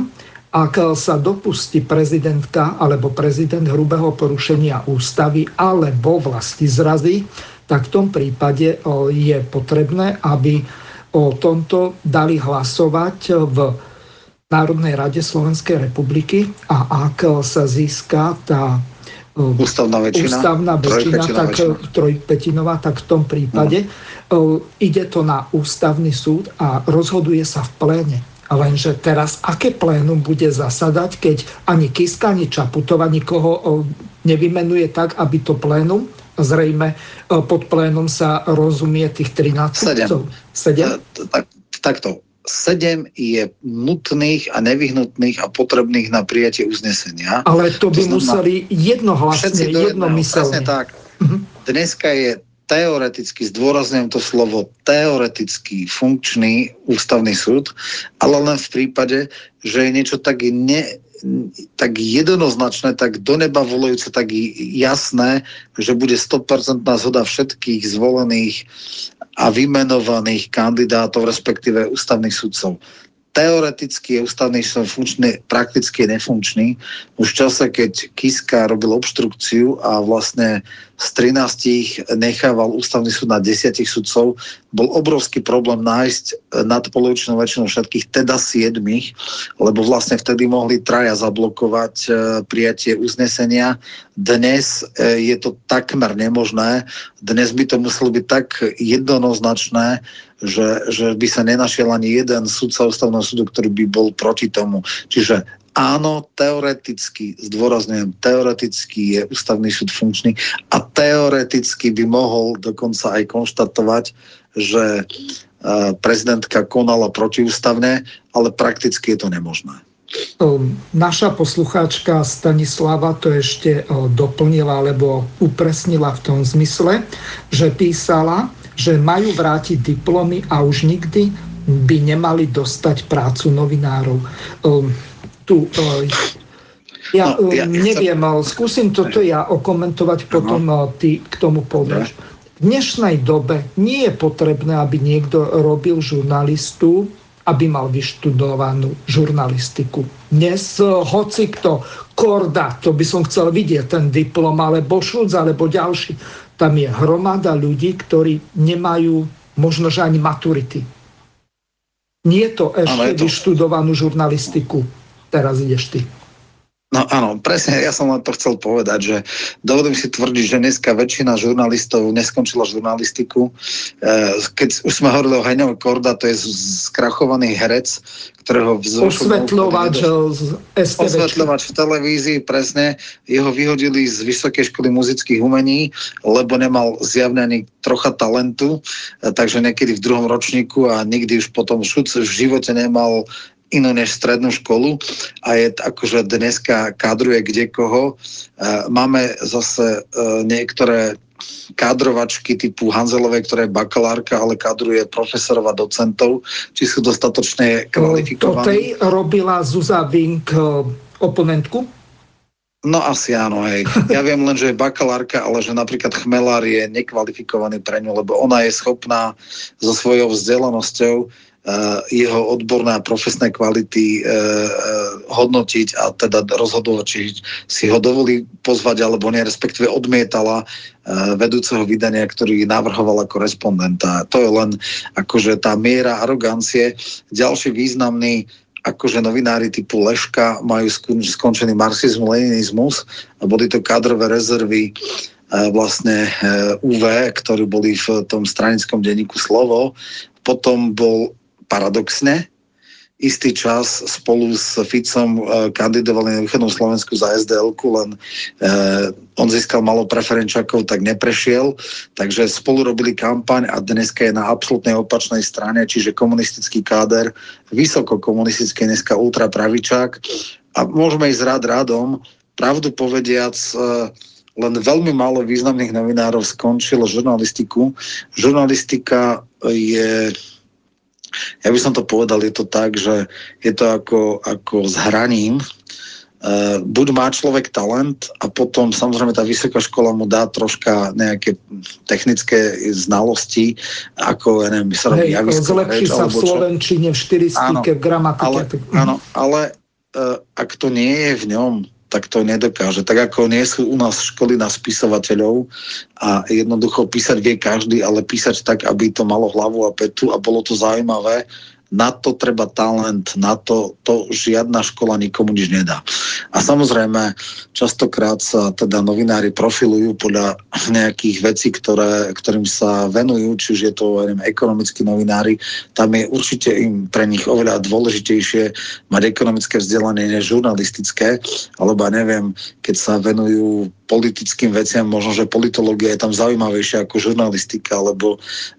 Ak sa dopustí prezidentka alebo prezident hrubého porušenia ústavy alebo vlasti zrazy, tak v tom prípade je potrebné, aby o tomto dali hlasovať v Národnej rade Slovenskej republiky a ak sa získa tá ústavná väčšina, tak trojpätinová, tak v tom prípade ide to na ústavný súd a rozhoduje sa v pléne. Lenže teraz, aké plénum bude zasadať, keď ani Kiska, ani Čaputová nikoho nevymenuje tak, aby to plénum, zrejme pod plénum sa rozumie tých 13 7? Takto. 7 je nutných a nevyhnutných a potrebných na prijatie uznesenia. Ale to by museli jednohlasne, jednomyselne. Tak. Dneska je teoreticky, zdôrazňujem to slovo, teoreticky funkčný ústavný súd, ale len v prípade, že je niečo tak jednoznačné, tak do neba volajúce, tak jasné, že bude 100% zhoda všetkých zvolených a vymenovaných kandidátov, respektíve ústavných sudcov. Teoreticky je ústavný súd funkčný, prakticky je nefunkčný. Už v čase, keď Kiska robil obštrukciu a vlastne z 13 nechával ústavný súd na 10 sudcov, bol obrovský problém nájsť nadpolovičnú väčšinu všetkých, teda 7, lebo vlastne vtedy mohli traja zablokovať prijatie uznesenia. Dnes je to takmer nemožné. Dnes by to muselo byť tak jednoznačné, že by sa nenašiel ani jeden sudca ústavného súdu, ktorý by bol proti tomu. Čiže áno, teoreticky, zdôrazňujem, teoreticky je ústavný súd funkčný a teoreticky by mohol dokonca aj konštatovať, že prezidentka konala protiústavne, ale prakticky je to nemožné. Naša poslucháčka Stanislava to ešte doplnila alebo upresnila v tom zmysle, že písala, že majú vrátiť diplomy a už nikdy by nemali dostať prácu novinárov. Neviem, skúsim toto ja okomentovať, potom ty k tomu povieš. V dnešnej dobe nie je potrebné, aby niekto robil žurnalistu, aby mal vyštudovanú žurnalistiku. Dnes hoci kto, Korda, to by som chcel vidieť, ten diplom, alebo Šulc, alebo ďalší. Tam je hromada ľudí, ktorí nemajú možno, že ani maturity. Nie je to ešte vyštudovanú žurnalistiku. Teraz ideš ty. No áno, presne, ja som len to chcel povedať, že dovolím si tvrdiť, že dneska väčšina žurnalistov neskončila žurnalistiku. Keď už sme hovorili o Heňovi Korda, to je skrachovaný herec, ktorého osvetľovač z STV. Osvetľovač v televízii, presne. Jeho vyhodili z Vysokej školy muzických umení, lebo nemal zjavne ani trocha talentu, takže niekedy v 2. ročníku a nikdy už potom v živote nemal inú než strednú školu a je akože dneska kádruje kdekoho. Máme zase niektoré kádrovačky typu Hanzelovej, ktorá je bakalárka, ale kádruje profesorov a docentov, či sú dostatočne kvalifikovaní. Tej robila Zuzá Vink oponentku? No asi áno, hej. Ja viem len, že je bakalárka, ale že napríklad Chmelár je nekvalifikovaný pre ňu, lebo ona je schopná so svojou vzdelanosťou jeho odborné a profesné kvality hodnotiť a teda rozhodovať, či si ho dovolí pozvať alebo nie, respektíve odmietala vedúceho vydania, ktorý navrhoval ako respondenta. To je len akože tá miera arogancie. Ďalší významný akože novinári typu Leška majú skončený marxizmus, leninizmus a boli to kádrové rezervy vlastne UV, ktorí boli v tom stranickom denníku Slovo. Potom bol paradoxne istý čas spolu s Ficom kandidovali na východnom Slovensku za SDL-ku, len on získal malo preferenčákov, tak neprešiel, takže spolu robili kampaň a dneska je na absolútnej opačnej strane, čiže komunistický káder, vysoko komunistický, dneska ultrapravičák a môžeme ísť rád rádom, pravdu povediac, len veľmi málo významných novinárov skončilo žurnalistiku. Žurnalistika je, ja by som to povedal, je to tak, že je to ako s hraním. Buď má človek talent a potom samozrejme tá vysoká škola mu dá troška nejaké technické znalosti, ako, ja neviem, sa robí javisková reč. Zlepší sa v slovenčine, v štilistike, v gramatike. Ale ak to nie je v ňom, tak to nedokáže. Tak ako nie sú u nás školy na spisovateľov a jednoducho písať vie každý, ale písať tak, aby to malo hlavu a petu a bolo to zaujímavé, na to treba talent, na to žiadna škola nikomu nič nedá. A samozrejme, častokrát sa teda novinári profilujú podľa nejakých vecí, ktorým sa venujú, či už je to ekonomickí novinári, tam je určite im pre nich oveľa dôležitejšie mať ekonomické vzdelanie než žurnalistické, alebo neviem, keď sa venujú politickým veciam, možno, že politológia je tam zaujímavejšia ako žurnalistika, alebo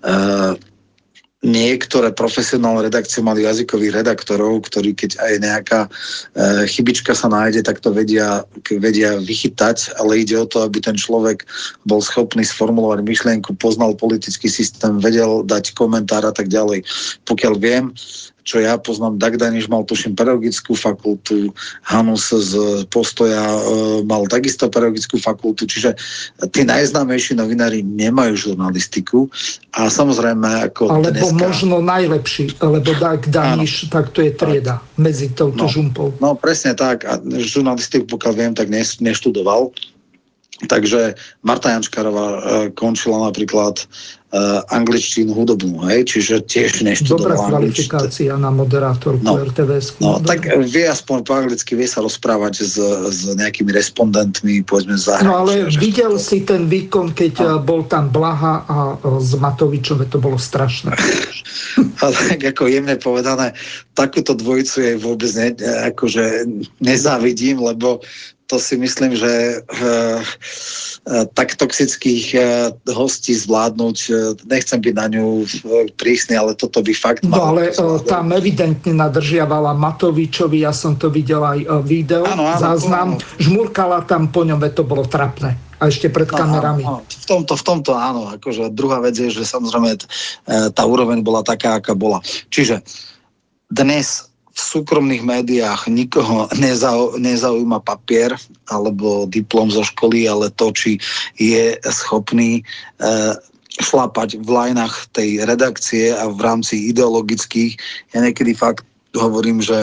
niektoré profesionálne redakcie mali jazykových redaktorov, ktorí keď aj nejaká chybička sa nájde, tak to vedia vychytať, ale ide o to, aby ten človek bol schopný sformulovať myšlienku, poznal politický systém, vedel dať komentár a tak ďalej. Pokiaľ viem, čo ja poznám, Dag Daniš mal tuším pedagogickú fakultu, Hanus z Postoja mal takisto pedagogickú fakultu, čiže tí najznámejší novinári nemajú žurnalistiku a samozrejme ako alebo dneska... možno najlepší, lebo Dag Daniš, tak to je trieda medzi touto žumpou. No presne tak a žurnalistiku, pokiaľ viem, tak neštudoval. Takže Marta Jančkárová končila napríklad angličtinu hudobnú, čiže tiež neštudovala. Dobrá kvalifikácia na moderátorku RTVS. No, tak vie aspoň po anglicky, vie sa rozprávať s nejakými respondentmi, povedzme z zahraničia. No ale videl si ten výkon, keď bol tam Blaha a s Matovičom, to bolo strašné. Ale tak ako jemne povedané, takúto dvojicu jej vôbec akože nezávidím, lebo to si myslím, že tak toxických hostí zvládnuť, nechcem byť na ňu prísny, ale toto by fakt malo. No ale tam evidentne nadržiavala Matovičovi, ja som to videl aj video, záznam, žmurkala tam po ňom, to bolo trapné. A ešte pred kamerami. V tomto áno. Akože druhá vec je, že samozrejme tá úroveň bola taká, aká bola. Čiže dnes v súkromných médiách nikoho nezaujíma papier alebo diplom zo školy, ale to, či je schopný šlapať v lajnách tej redakcie a v rámci ideologických. Ja niekedy fakt hovorím, že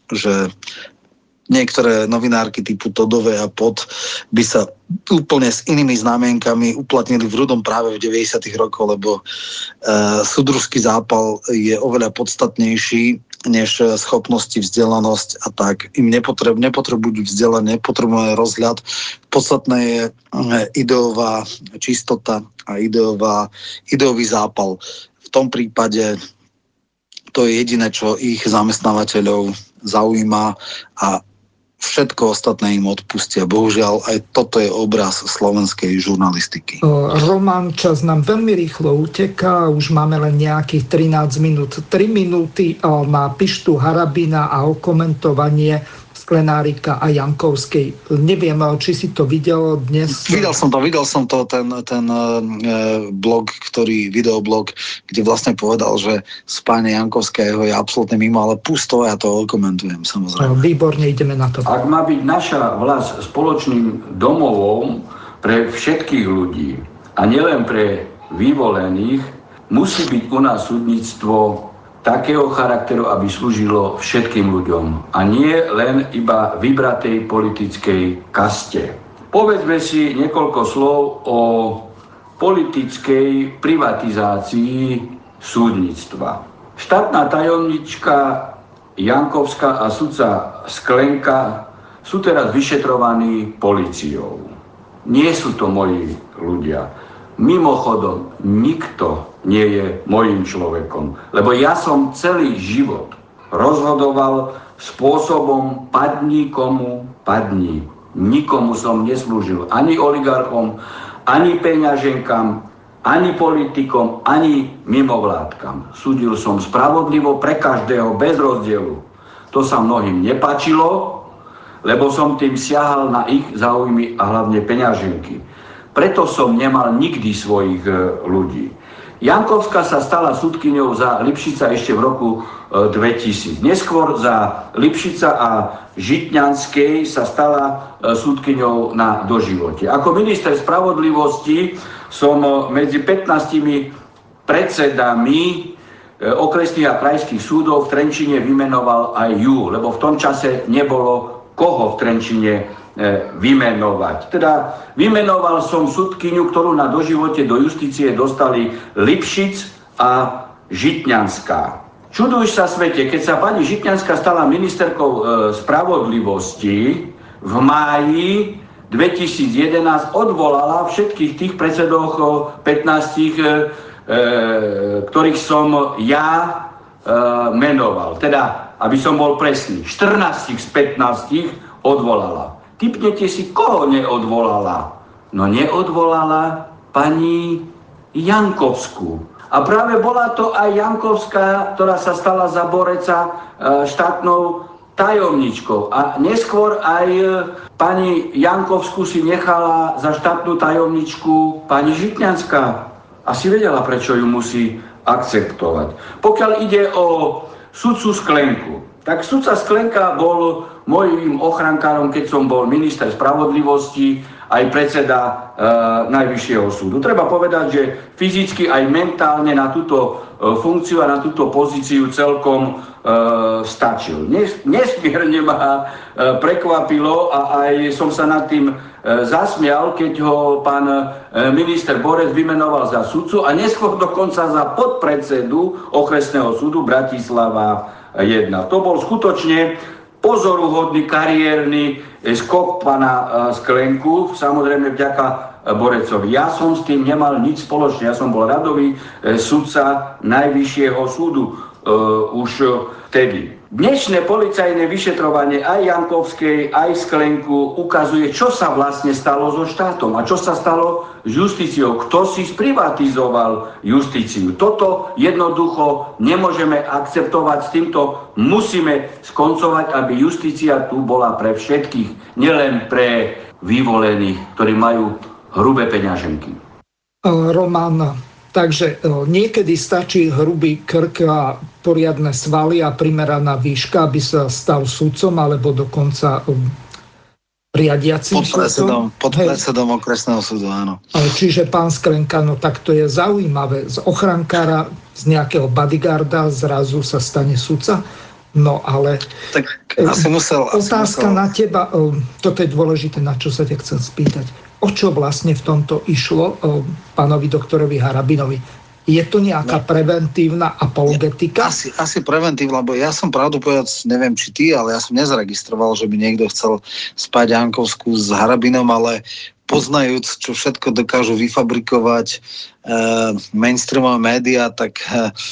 niektoré novinárky typu Todové a Pod by sa úplne s inými znamienkami uplatnili v Rudom práve v 90. rokoch, lebo súdružský zápal je oveľa podstatnejší než schopnosti, vzdelanosť a tak. Im nepotrebujú vzdelanie, nepotrebujeme rozhľad. Podstatné je ideová čistota a ideový zápal. V tom prípade to je jediné, čo ich zamestnávateľov zaujíma a všetko ostatné im odpustia. Bohužiaľ, aj toto je obraz slovenskej žurnalistiky. Roman, čas nám veľmi rýchlo uteká, už máme len nejakých 13 minút. 3 minúty na Pištu Harabina a okomentovanie Sklenárika a Jankovskej. Neviem, či si to videl dnes. Videl som to, ten blog, videoblog, kde vlastne povedal, že spájanie Jankovského je absolútne mimo, ale pusto, ja to komentujem, samozrejme. Výborne, ideme na to. Ak má byť naša vlast spoločným domovom pre všetkých ľudí a nielen pre vyvolených, musí byť u nás súdnictvo takého charakteru, aby slúžilo všetkým ľuďom a nie len iba vybratej politickej kaste. Povedzme si niekoľko slov o politickej privatizácii súdnictva. Štátna tajomnička Jankovská a sudca Sklenka sú teraz vyšetrovaní políciou. Nie sú to moji ľudia. Mimochodom, nikto nie je mojím človekom, lebo ja som celý život rozhodoval spôsobom padni komu padni. Nikomu som neslúžil, ani oligarchom, ani peňaženkám, ani politikom, ani mimovládkam. Súdil som spravodlivo pre každého, bez rozdielu. To sa mnohým nepáčilo, lebo som tým siahal na ich záujmy a hlavne peňaženky. Preto som nemal nikdy svojich ľudí. Jankovská sa stala sudkyňou za Lipšica ešte v roku 2000. Neskôr za Lipšica a Žitňanskej sa stala sudkyňou na doživote. Ako minister spravodlivosti som medzi 15 predsedami okresných a krajských súdov v Trenčine vymenoval aj ju, lebo v tom čase nebolo koho v Trenčine vymenovať. Teda vymenoval som sudkyňu, ktorú na doživote do justície dostali Lipšic a Žitňanská. Čuduj sa svete, keď sa pani Žitňanská stala ministerkou spravodlivosti, v máji 2011 odvolala všetkých tých predsedoch 15, ktorých som ja menoval. Teda, aby som bol presný, 14 z 15 odvolala. Tipnete si, koho neodvolala? No neodvolala pani Jankovskú. A práve bola to aj Jankovská, ktorá sa stala za Boreca štátnou tajomničkou. A neskôr aj pani Jankovskú si nechala za štátnu tajomničku pani Žitňanská. Asi vedela, prečo ju musí akceptovať. Pokiaľ ide o sudcu Sklenku, tak sudca Sklenka bol mojím ochrankárom, keď som bol minister spravodlivosti, aj predseda Najvyššieho súdu. Treba povedať, že fyzicky aj mentálne na túto funkciu a na túto pozíciu celkom stačil. Nesmierne ma prekvapilo a aj som sa nad tým zasmial, keď ho pán minister Borec vymenoval za sudcu a neskôr dokonca za podpredsedu okresného súdu Bratislava 1. To bol skutočne pozoruhodný kariérny skok pana Sklenku, samozrejme vďaka Borecovi. Ja som s tým nemal nič spoločné, ja som bol radový sudca Najvyššieho súdu už vtedy. Dnešné policajné vyšetrovanie aj Jankovskej, aj Sklenku ukazuje, čo sa vlastne stalo so štátom a čo sa stalo s justíciou. Kto si sprivatizoval justíciu. Toto jednoducho nemôžeme akceptovať, s týmto musíme skoncovať, aby justícia tu bola pre všetkých, nielen pre vyvolených, ktorí majú hrubé peňaženky. Roman, takže niekedy stačí hrubý krk a poriadne svaly a primeraná výška, aby sa stal sudcom alebo dokonca riadiacim sudcom. Podpredsedom okresného súdu, áno. Čiže pán Sklenka, no tak to je zaujímavé. Z ochrankára, z nejakého bodyguarda zrazu sa stane sudca. No ale tak asi musel. Na teba, toto je dôležité, na čo sa ťa chcem spýtať. O čo vlastne v tomto išlo pánovi doktorovi Harabinovi? Je to nejaká preventívna apologetika? Asi preventívna, lebo ja som pravdu povedať, neviem či ty, ale ja som nezaregistroval, že by niekto chcel spáť Jankovskú s Harabinom, ale poznajúc, čo všetko dokážu vyfabrikovať mainstreamové médiá, tak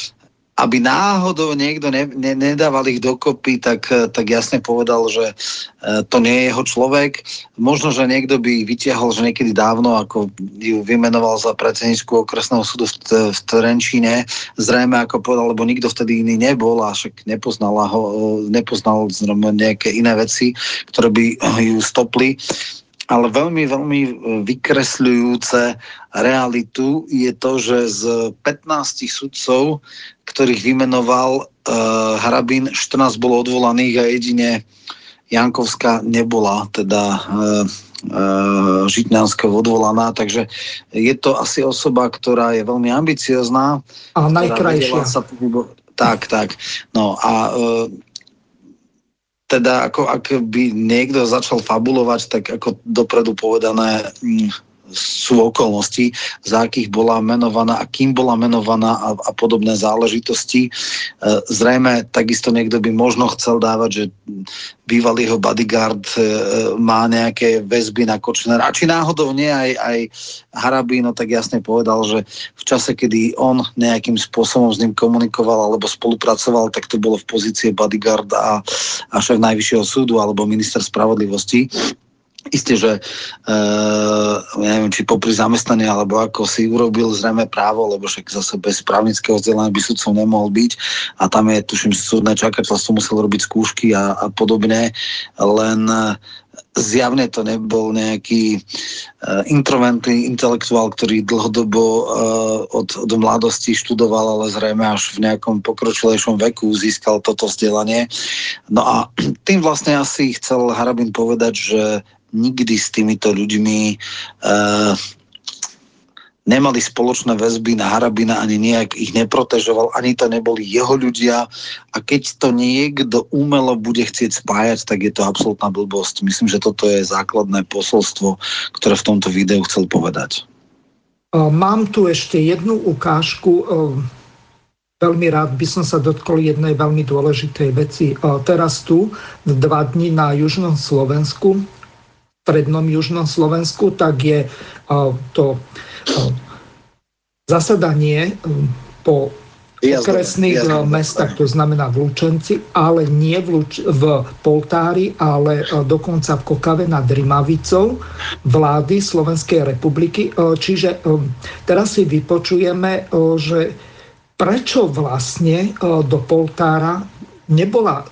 aby náhodou niekto nedával ich dokopy, tak jasne povedal, že to nie je jeho človek. Možno, že niekto by vytiahol, že niekedy dávno, ako ju vymenoval za predsedničku okresného súdu v Trenčíne, zrejme ako povedal, lebo nikto vtedy iný nebol a však nepoznal nejaké iné veci, ktoré by ju stopli. Ale veľmi, veľmi vykresľujúce realitu je to, že z 15 sudcov, ktorých vymenoval Harabin, 14 bolo odvolaných a jedine Jankovská nebola, teda Žitňanská odvolaná, takže je to asi osoba, ktorá je veľmi ambiciozná. A najkrajšia. Tak. No a teda ako ak by niekto začal fabulovať, tak ako dopredu povedané sú okolnosti, za akých bola menovaná a kým bola menovaná a podobné záležitosti. Zrejme takisto niekto by možno chcel dávať, že bývalý jeho bodyguard má nejaké väzby na Kočnera. A či náhodou nie aj Harabín, tak jasne povedal, že v čase, kedy on nejakým spôsobom s ním komunikoval alebo spolupracoval, tak to bolo v pozície bodyguard a šéf Najvyššieho súdu alebo minister spravodlivosti. Isté, že neviem, či popri zamestnaní alebo ako si urobil zrejme právo, lebo však zase bez právnického vzdelania by sudcom nemohol byť a tam je, tuším, súdne čakateľstvo musel robiť skúšky a podobne, len zjavne to nebol nejaký introventný intelektuál, ktorý dlhodobo od mladosti študoval, ale zrejme až v nejakom pokročilejšom veku získal toto vzdelanie. No a tým vlastne asi chcel Harabin povedať, že nikdy s týmito ľuďmi nemali spoločné väzby na Harabina, ani nejak ich neprotežoval, ani to neboli jeho ľudia. A keď to niekto umelo bude chcieť spájať, tak je to absolútna blbosť. Myslím, že toto je základné posolstvo, ktoré v tomto videu chcel povedať. Mám tu ešte jednu ukážku. Veľmi rád by som sa dotkol jednej veľmi dôležitej veci. Teraz tu 2 dni na južnom Slovensku, strednom južnom Slovensku, tak je to zasadanie po okresných mestách, to znamená v Lučenci, ale nie v Poltári, ale dokonca v Kokave nad Rimavicou vlády Slovenskej republiky. Čiže teraz si vypočujeme, že prečo vlastne do Poltára nebola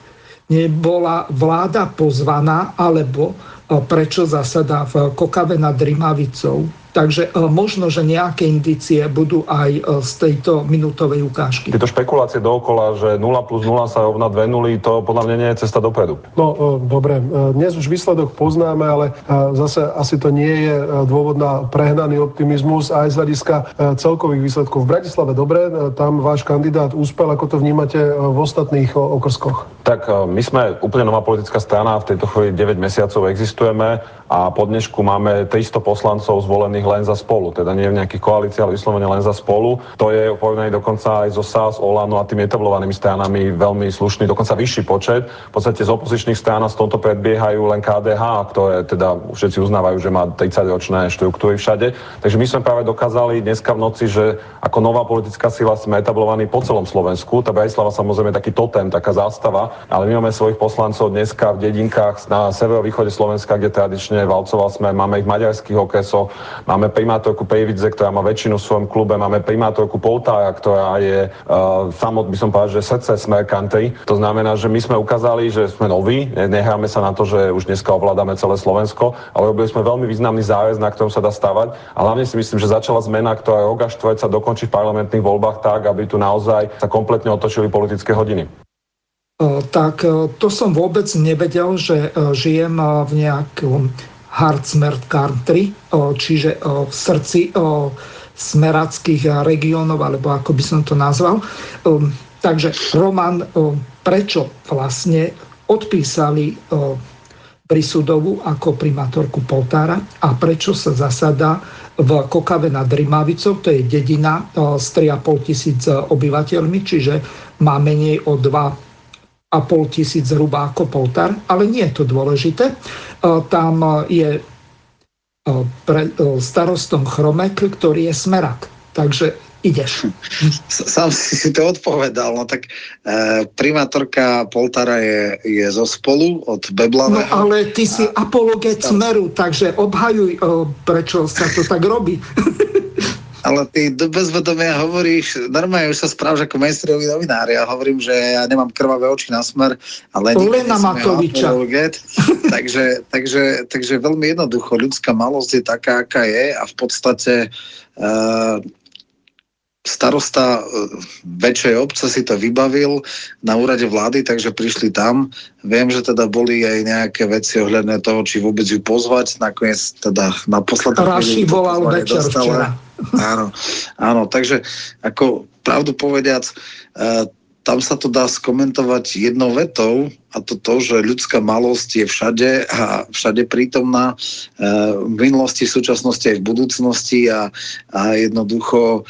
vláda pozvaná, alebo prečo zasadá v Kokave nad Rimavicou. Takže možno, že nejaké indície budú aj z tejto minútovej ukážky. Tieto špekulácie dookola, že 0 plus 0 sa rovná 2 nuly, to podľa mňa nie je cesta dopredu. No, dobre. Dnes už výsledok poznáme, ale zase asi to nie je dôvod na prehnaný optimizmus aj z hľadiska celkových výsledkov. V Bratislave dobre, tam váš kandidát úspel, ako to vnímate v ostatných okrskoch? Tak my sme úplne nová politická strana, v tejto chvíli 9 mesiacov existujeme a po dnešku máme 300 poslancov zvolených len za Spolu, teda nie v nejakých koalíciách, ale vyslovene len za Spolu. To je porovnaný dokonca aj zo SAS, Olano a tými etablovanými stranami veľmi slušný, dokonca vyšší počet. V podstate z opozičných strán s tomto predbiehajú len KDH, ktoré teda všetci uznávajú, že má 30-ročné štruktúry všade. Takže my sme práve dokázali dneska v noci, že ako nová politická sila sme etablovaní po celom Slovensku. Tá Bratislava samozrejme taký totem, taká zástava, ale my máme svojich poslancov dneska v dedinkách na severovýchode Slovenska, kde tradične valcoval sme, máme ich v maďarských okresoch. Máme primátorku Prievidze, ktorá má väčšinu v svojom klube, máme primátorku Poltára, ktorá je by som povedal, že srdce Smer Country. To znamená, že my sme ukázali, že sme noví, nehráme sa na to, že už dneska ovládame celé Slovensko, ale robili sme veľmi významný zárez, na ktorom sa dá stavať. A hlavne si myslím, že začala zmena, ktorá rok až štvrť sa dokončí v parlamentných voľbách tak, aby tu naozaj sa kompletne otočili politické hodiny. Tak to som vôbec nevedel, že žijem v nejakom hard smer country, čiže v srdci smerackých regiónov, alebo ako by som to nazval. Takže Roman, prečo vlastne odpísali Brisudovu ako primátorku Poltára a prečo sa zasadá v Kokave nad Rimavicou, to je dedina s 3,5 tisíc obyvateľmi, čiže má menej o 2,5 tisíc zhruba ako Poltár, ale nie je to dôležité. Tam je starostom Chromek, ktorý je smerak. Takže ideš. Sám si to odpovedal. No tak primátorka Poltára je zo Spolu od Beblavého. No ale ty si apologet Smeru, takže obhajuj, prečo sa to tak robí. Ale ty bezvedomia hovoríš, normálne už sa správaš ako mainstreamový novinár. Ja hovorím, že ja nemám krvavé oči na Smer, ale Lena Matoviča. Takže veľmi jednoducho, ľudská malosť je taká, aká je a v podstate starosta väčšej obce si to vybavil na úrade vlády, takže prišli tam. Viem, že teda boli aj nejaké veci ohľadne toho, či vôbec ju pozvať. Nakoniec teda na poslednú Raši volal večer včera. Áno, takže ako pravdu povediac, tam sa to dá skomentovať jednou vetou a to, že ľudská malosť je všade a všade prítomná v minulosti, v súčasnosti aj v budúcnosti a jednoducho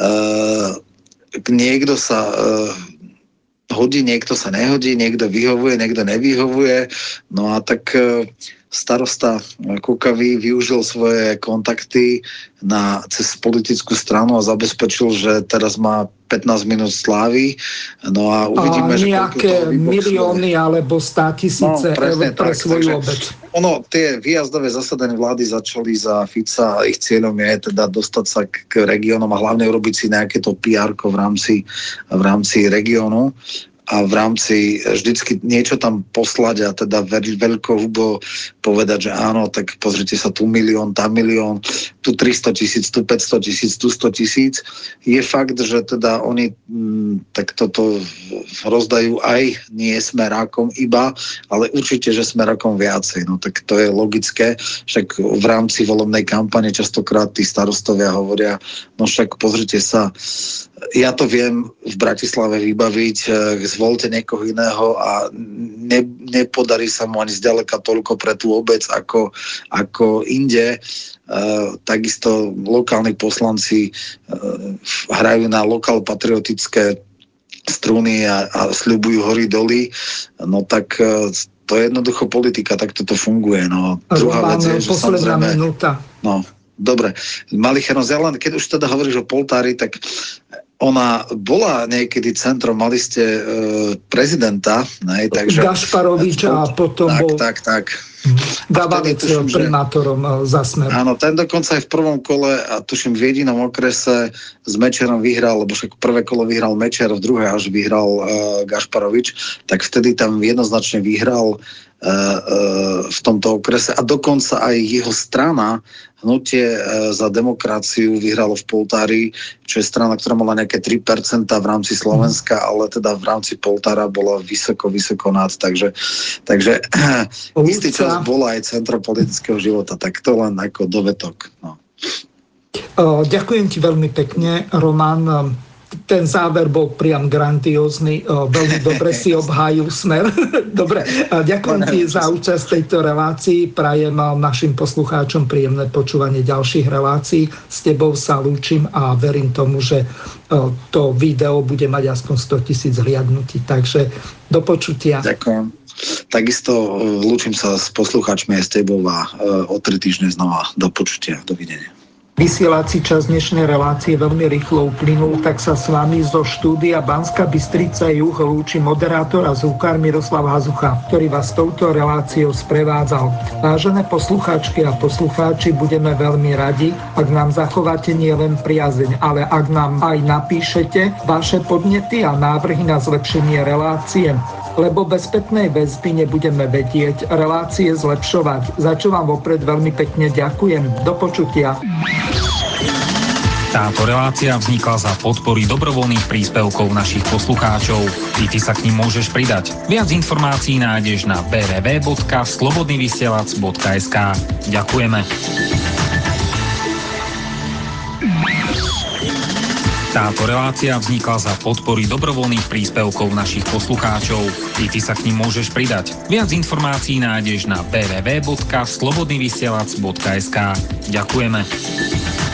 niekto sa hodí, niekto sa nehodí, niekto vyhovuje, niekto nevyhovuje. No a tak starosta Kokavy využil svoje kontakty cez politickú stranu a zabezpečil, že teraz má 15 minút slávy. No a uvidíme, že nejaké milióny alebo 100 000 eur pre svoju obec. Tie výjazdové zasadania vlády začali za Fica a ich cieľom je teda dostať sa k regiónom a hlavne urobiť si nejaké to PR-ko v rámci regiónu a v rámci vždycky niečo tam poslať a teda veľkohubo povedať, že áno, tak pozrite sa tu milión, tam milión. tu 300 000, tu 500 000, tu 100 000. Je fakt, že teda oni tak toto rozdajú aj nie smerákom iba, ale určite, že smerákom viacej. No tak to je logické, však v rámci volebnej kampane častokrát tí starostovia hovoria, no však pozrite sa, ja to viem v Bratislave vybaviť, zvolte niekoho iného a nepodarí sa mu ani zďaleka toľko pre tú obec ako inde. Takisto lokálni poslanci hrajú na lokálpatriotické struny a sľubujú hory doly, no tak to je jednoducho politika, tak toto funguje. No. Druhá vec je, že samozrejme... minúta. No, dobre. Malichernosť, ja len, keď už teda hovoríš o Poltári, tak ona bola niekedy centrom, mali ste prezidenta, ne, takže... Gašparovič a potom bol... Tak. Dávali primátorom za Smer. Áno, ten dokonca aj v prvom kole, a tuším v jedinom okrese s Mečerom vyhral, lebo však prvé kolo vyhral Mečer, v druhé až vyhral Gašparovič, tak vtedy tam jednoznačne vyhral v tomto okrese a dokonca aj jeho strana Hnutie za demokraciu vyhralo v Poltári, čo je strana, ktorá mala nejaké 3% v rámci Slovenska, ale teda v rámci Poltára bola vysoko nad. Takže istý čas bola aj centrum politického života, tak to len ako dovetok. No. Ďakujem ti veľmi pekne, Roman. Ten záver bol priam grandiózny, veľmi dobre si obhájil Smer. Dobre, ďakujem ti za účasť v tejto relácii, prajem našim poslucháčom príjemné počúvanie ďalších relácií. S tebou sa lúčim a verím tomu, že to video bude mať aspoň 100 000 hliadnutí, takže do počutia. Ďakujem. Takisto lúčim sa s poslucháčmi aj s tebou a o 3 týždne znova do počutia. Dovidenia. Vysielací čas dnešnej relácie veľmi rýchlo uplynul, tak sa s vami zo štúdia Banská Bystrica Juh lúči moderátor a zvukár Miroslav Hazucha, ktorý vás touto reláciou sprevádzal. Vážené poslucháčky a poslucháči, budeme veľmi radi, ak nám zachováte nielen priazeň, ale ak nám aj napíšete vaše podnety a návrhy na zlepšenie relácie, lebo bez spätnej väzby nebudeme vedieť relácie zlepšovať. Za čo vám vopred veľmi pekne ďakujem. Do počutia. Táto relácia vznikla za podpory dobrovoľných príspevkov našich poslucháčov. I ty sa k nim môžeš pridať. Viac informácií nájdeš na www.slobodnyvysielac.sk. Ďakujeme. Táto relácia vznikla za podpory dobrovoľných príspevkov našich poslucháčov. I ty sa k nim môžeš pridať. Viac informácií nájdeš na www.slobodnyvysielac.sk. Ďakujeme.